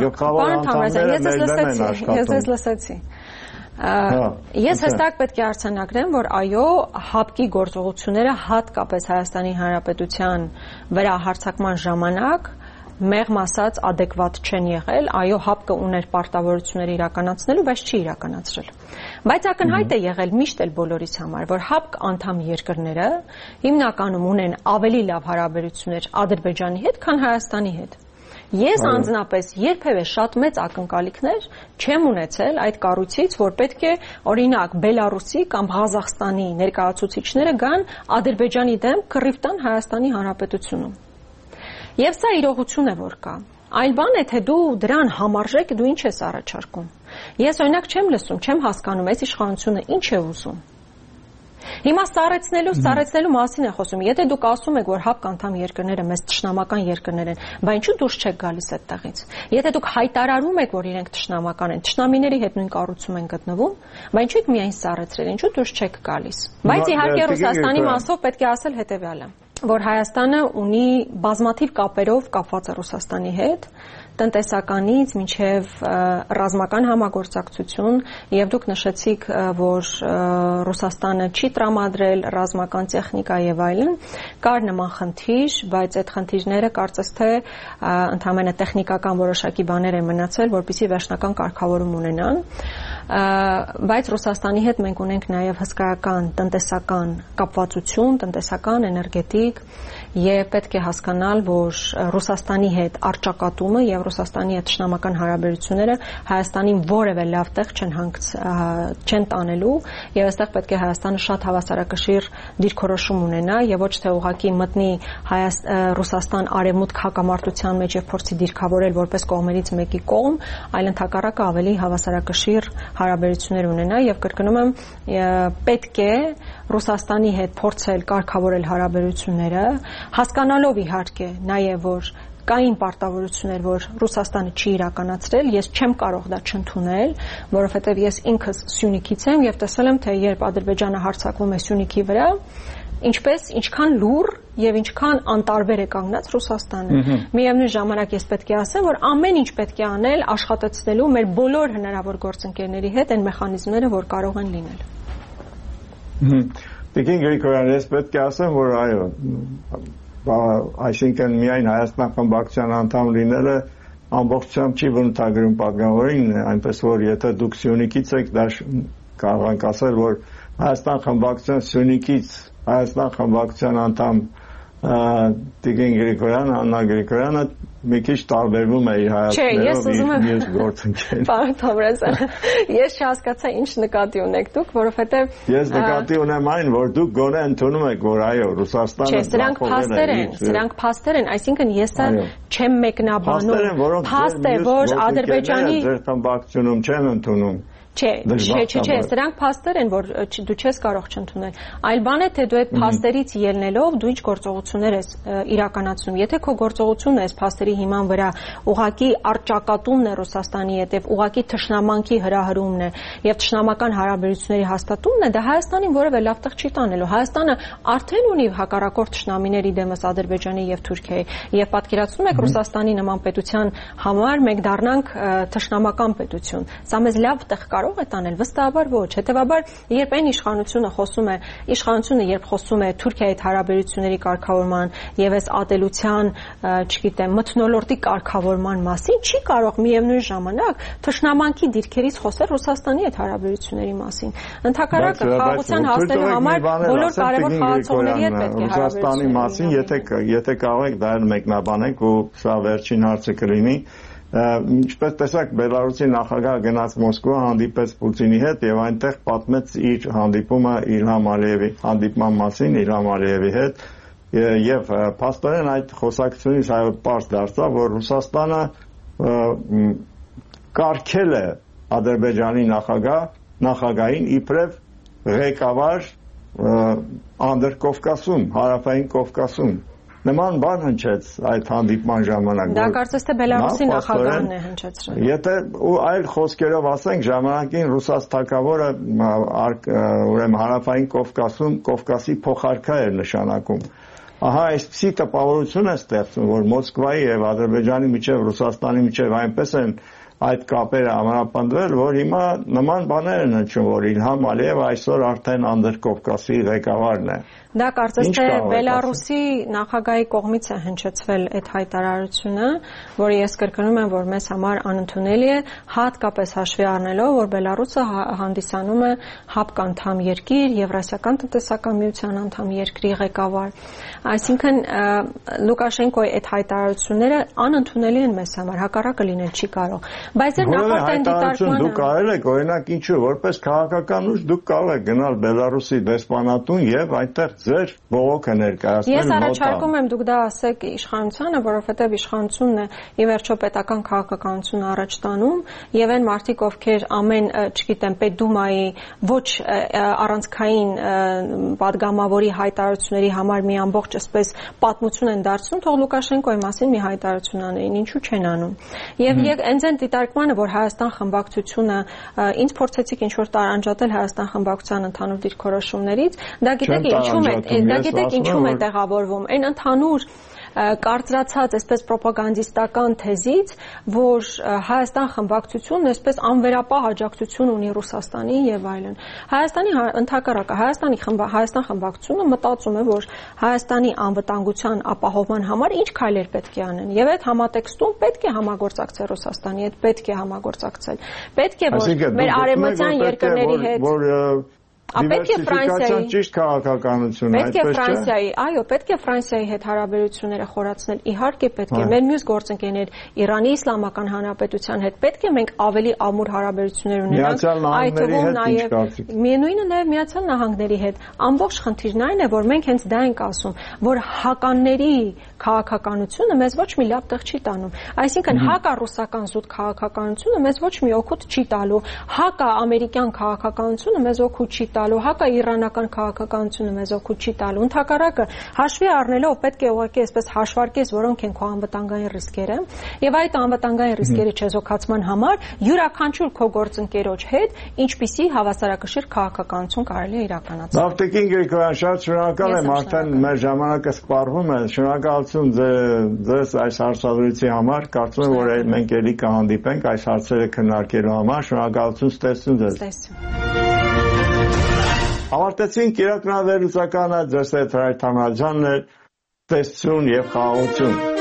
[SPEAKER 4] հստակ Ես հստակ պետք է արձանագրեմ, որ այո, ՀԱՊԿ-ի գործողությունները հատկապես Հայաստանի Հանրապետության վրա հարձակման ժամանակ մեղմ ասած adekvat չեն եղել, այո, ՀԱՊԿ-ը ուներ պարտավորություններ իրականացնելու, բայց չի իրականացրել։ Բայց ակնհայտ է եղել միշտ էլ բոլորիս համար, որ ՀԱՊԿ անդամ երկրները հիմնականում ունեն ավելի լավ հարաբերություններ Ադրբեջանի հետ, քան Հայաստանի հետ։ Ես անձնապես երբևէ շատ մեծ ակնկալիքներ չեմ ունեցել այդ կառույցից, որ պետք է օրինակ Բելարուսի կամ Ղազախստանի ներկայացուցիչները գան Ադրբեջանի դեմ կռիվ տան Հայաստանի Հանրապետությունում։ Եվ սա իրողություն է, որ կա։ Այլ բան է, թե դու դրան համարժեք դու ինչ ես առաջարկում։ Ես օրինակ չեմ լսում, չեմ հասկանում, այս իշխանությունը ինչ է ուզում։ Հիմա սառեցնելու մասին է խոսում։ Եթե դուք ասում եք, որ ՀԱՊԿ անդամ երկրները մեծ թշնամական երկրներ են, բա ինչու դուրս չեք գալիս այդտեղից։ Եթե դուք հայտարարում եք, որ իրենք թշնամական են, թշնամիների հետ նույն կառույցում են գտնվում, բա ինչու եք միայն սառեցրել, ինչու դուրս չեք գալիս։ Բայց իհարկե Ռուսաստանի մասով պետք է ասել հետևյալը, որ Հայաստանը ունի բազմաթիվ կապերով կապված է Ռուսաստանի հետ, տնտեսականից մինչև ռազմական համագործակցություն, եւ դուք նշեցիք, որ Ռուսաստանը չի տրամադրել ռազմական տեխնիկա եւ այլն, կար նման խնդիր, բայց այդ խնդիրները կարծես թե ընդհանրապես տեխնիկական որոշակի բաներ են մնացել, որպեսզի վերջնական կարգավորում ունենան, բայց Ռուսաստանի հետ մենք ունենք նաեւ հսկայական տնտեսական կապվածություն, տնտեսական, էներգետիկ, եւ պետք է հասկանալ, որ Ռուսաստանի հետ առճակատումը եւ Ռուսաստանի հետ թշնամական հարաբերությունները Հայաստանին որևէ լավ տեղ չեն տանելու եւ այստեղ պետք է Հայաստանը շատ հավասարակշիռ դիրքորոշում ունենա եւ ոչ թե ուղղակի մտնի Ռուսաստան արևմուտք հակամարտության մեջ եւ փորձի դիրքավորել որպես կողմերից մեկի կողմ, այլ ընդհակառակը ավելի հավասարակշիռ հարաբերություններ ունենա եւ կրկնում եմ պետք է Ռուսաստանի հետ փորձել կարգավորել հարաբերությունները, հասկանալով իհարկե նաեւ որ կային պարտավորություններ, որ Ռուսաստանը չի իրականացրել, ես չեմ կարող դա չընդունել, որովհետև ես ինքս Սյունիքից եմ եւ տեսել եմ, թե երբ Ադրբեջանը հարձակվում է Սյունիքի վրա, ինչքան լուռ եւ ինչքան անտարբեր է կանգնած Ռուսաստանը։ Միևնույն ժամանակ ես պետք է ասեմ, որ ամեն ինչ պետք է անել աշխատեցնելու մեր բոլոր հնարավոր գործընկերների հետ այն մեխանիզմները, որ կարող են լինել։
[SPEAKER 1] Տիկին Գրիգորյան, ես պետք է ասեմ, որ այո, այսինքն միայն Հայաստան խմբակցության անդամ լինելը ամբողջությամբ չի բնութագրում պատգամավորին, այնպես որ եթե դուք Սյունիքից եք, դա կարող ենք ասել, որ Հայաստան խմբակցության Սյունիքից Հայաստան խմբակցության անդամ Տիկին Գրիգորյանը, Աննա Գրիգորյանը մի քիչ տարբերվում է իր հայացքներով իր գործընկերներին։
[SPEAKER 4] Պարոն Թովրազյան, ես չհասկացա ինչ նկատի ունեք դուք, որովհետև
[SPEAKER 1] ես նկատի ունեմ այն, որ դուք գոնե ընդունում եք, որ այո, Ռուսաստանը
[SPEAKER 4] սրանք փաստեր են, այսինքն ես չեմ մեկնաբանում, փաստ է, որ Ադրբեջանի
[SPEAKER 1] ձեր խմբակցությունում չեն ընդունում։
[SPEAKER 4] Չէ, սրանք փաստեր են, որ դու չես կարող չընդունել։ Այլ բան է, թե դու այդ փաստերից ելնելով դու ինչ գործողություններ ես իրականացնում։ Եթե քո գործողությունը այս փաստերի հիման վրա ուղղակի առճակատումն է Ռուսաստանի հետ եւ ուղղակի թշնամանքի հրահրումն է եւ թշնամական հարաբերությունների հաստատումն է, դա Հայաստանին որևէ լավ տեղ չի տանելու։ Հայաստանը արդեն ունի հակառակորդ թշնամիների դեմս Ադրբեջանի եւ Թուրքիայի եւ պատկերացնում եք Ռուսաստանի նման պետության համար մենք դառնանք թշնամական պետություն։ Սա մեզ լավ տեղ կարող է տանել, վստահաբար ոչ։ Հետևաբար, երբ այն իշխանությունը երբ խոսում է Թուրքիայի հետ հարաբերությունների կարգավորման եւ այս ատելության, չգիտեմ, մթնոլորտի կարգավորման մասին, չի կարող միևնույն ժամանակ թշնամանքի դիրքերից խոսել Ռուսաստանի հետ հարաբերությունների մասին։ Ընդհակառակը, խաղաղության հասնելու համար բոլոր կարևոր խաղացողների հետ պետք է
[SPEAKER 1] Ռուսաստանի մասին, եթե կարող եք դա մեկնաբանենք ու սա վերջին հարցը կլինի, ինչպես տեսակ Բելարուսի նախագահը գնաց Մոսկվա, հանդիպեց Պուտինի հետ եւ այնտեղ պատմեց իր հանդիպումը Իլհամ Ալիևի հանդիպման մասին Իլհամ Ալիևի հետ եւ փաստորեն այդ խոսակցությունից այո պարզ դարձավ, որ Ռուսաստանը կարգել է Ադրբեջանի նախագահին իբրև ղեկավար Անդրկովկասում, հարավային Կովկասում նման բան հնչեց այդ հանդիպման ժամանակ։
[SPEAKER 4] Դա կարծես թե Բելարուսի նախագահն է հնչեցրել։
[SPEAKER 1] Եթե այլ խոսքերով ասենք, ժամանակին ռուսաց թագավորը ուրեմն հարավային Կովկասում Կովկասի փոխարքա էր նշանակում։ Ահա այսպիսի տպավորություն է ստեղծում, որ Մոսկվայի եւ Ադրբեջանի միջև Ռուսաստանի միջև այնպես են այդ կապերը ամրապնդվել, որ հիմա նման բաներ են հնչում, որ Իլհամ Ալիևը այսօր արդեն Անդրկովկասի ղեկավարն է։
[SPEAKER 4] Դա կարծես թե Բելարուսի նախագահի կողմից է հնչեցվել այդ հայտարարությունը, որը ես կրկնում եմ, որ մեզ համար անընդունելի է, հատկապես հաշվի առնելով, որ Բելարուսը հանդիսանում է ՀԱՊԿ անդամ երկիր, Եվրասիական տնտեսական միության անդամ երկրի ղեկավար։ Այսինքն Լուկաշենկոյի այդ հայտարարությունները անընդունելի են մեզ համար, հակառակը լինել չի կարող։ Բայց այդ նախորդային դիտարկմանը
[SPEAKER 1] դուք արել եք, օրինակ ինչու, որպես քաղաքական ուժ դուք կարող եք գնալ Բելարուսի դեսպանատուն եւ այնտեղ ձեր բողոքը ներկայացնել
[SPEAKER 4] Ես առաջարկում եմ դուք դա ասեք իշխանությանը, որովհետև իշխանությունն է ի վերջո պետական քաղաքականություն առաջ տանում եւ այն մարդիկ, ովքեր ամեն, չգիտեմ, Պետդումայի ոչ առանցքային падգամավորի հայտարարությունների համար մի ամբողջ այսպես պատմություն են դարձնում, թող Լուկաշենկոյի մասին մի հայտարարություն անեին, ինչու չեն անում։ Եւ հենց այն դիտարկմանը, որ Հայաստան խմբակցությունը ինձ փորձեցիք ինչ որ տարանջատել Հայաստան խմբակցության ընդհանուր դիրքորոշումներից, դա գիտեք ինչու՞մ է տեղավորվում։ Այն ընդհանուր կարծրացած այսպես ռոպագանդիստական թեզից, որ Հայաստան խմբակցությունն այսպես անվերապահ աջակցություն ունի Ռուսաստանին եւ այլն։ Հայաստանի ընդհակառակը Հայաստան խմբակցությունը մտածում է, որ Հայաստանի անվտանգության ապահովման համար ինչ քայլեր պետք է անեն։ Եվ այդ համատեքստում պետք է համագործակցել Ռուսաստանի հետ, պետք է համագործակցել։ Պետք է որ մեր արևմտյան երկրների հետ Պետք է Ֆրանսիայի
[SPEAKER 1] ճիշտ քաղաքականություն,
[SPEAKER 4] այդպես չէ։ Այո, պետք է Ֆրանսիայի հետ հարաբերությունները խորացնել։ Իհարկե պետք է մեր մյուս գործընկերներ Իրանի Իսլամական Հանրապետության հետ պետք է մենք ավելի ամուր հարաբերություններ ունենանք, միևնույնը նաև Միացյալ Նահանգների հետ։ Ամբողջ խնդիրն այն է, որ մենք հենց դա ենք ասում, որ հականների քաղաքականությունը մեզ ոչ մի լավ տեղ չի տանում։ Այսինքն հակառուսական զուտ քաղաքականությունը մեզ ոչ մի օգուտ չի տալու, հակաամերիկյան քաղաքականությունը մեզ օգուտ չի տալու, հակաիրանական քաղաքականությունը մեզ օգուտ չի տալու։ Ընդհակառակը հաշվի առնելով պետք է ուղղակի այսպես հաշվարկես, որոնք են քո անվտանգային ռիսկերը, եւ այդ անվտանգային ռիսկերի չեզոքացման համար յուրաքանչյուր քո գործընկերոջ հետ ինչպիսի հավասարակշիռ քաղաքականություն կարելի է իրականացնել։
[SPEAKER 1] Լավ, Տիկին Գրիգորյան, շատ շնորհակալ եմ, արդեն մեր ժամանակը սպառվում է։ Շնորհակալություն ձեզ այս հարցադրույցի համար։ Կարծում եմ, որ մենք ելի կհանդիպենք այս հարցերը քննարկելու համար։ Շնորհակալություն, ստեսություն ձեզ։ Ավարտեցինք իրականավերուսականը, ձեզ հետ Հրայր Թամրազյանն էր, տեսություն եւ խաղաղություն։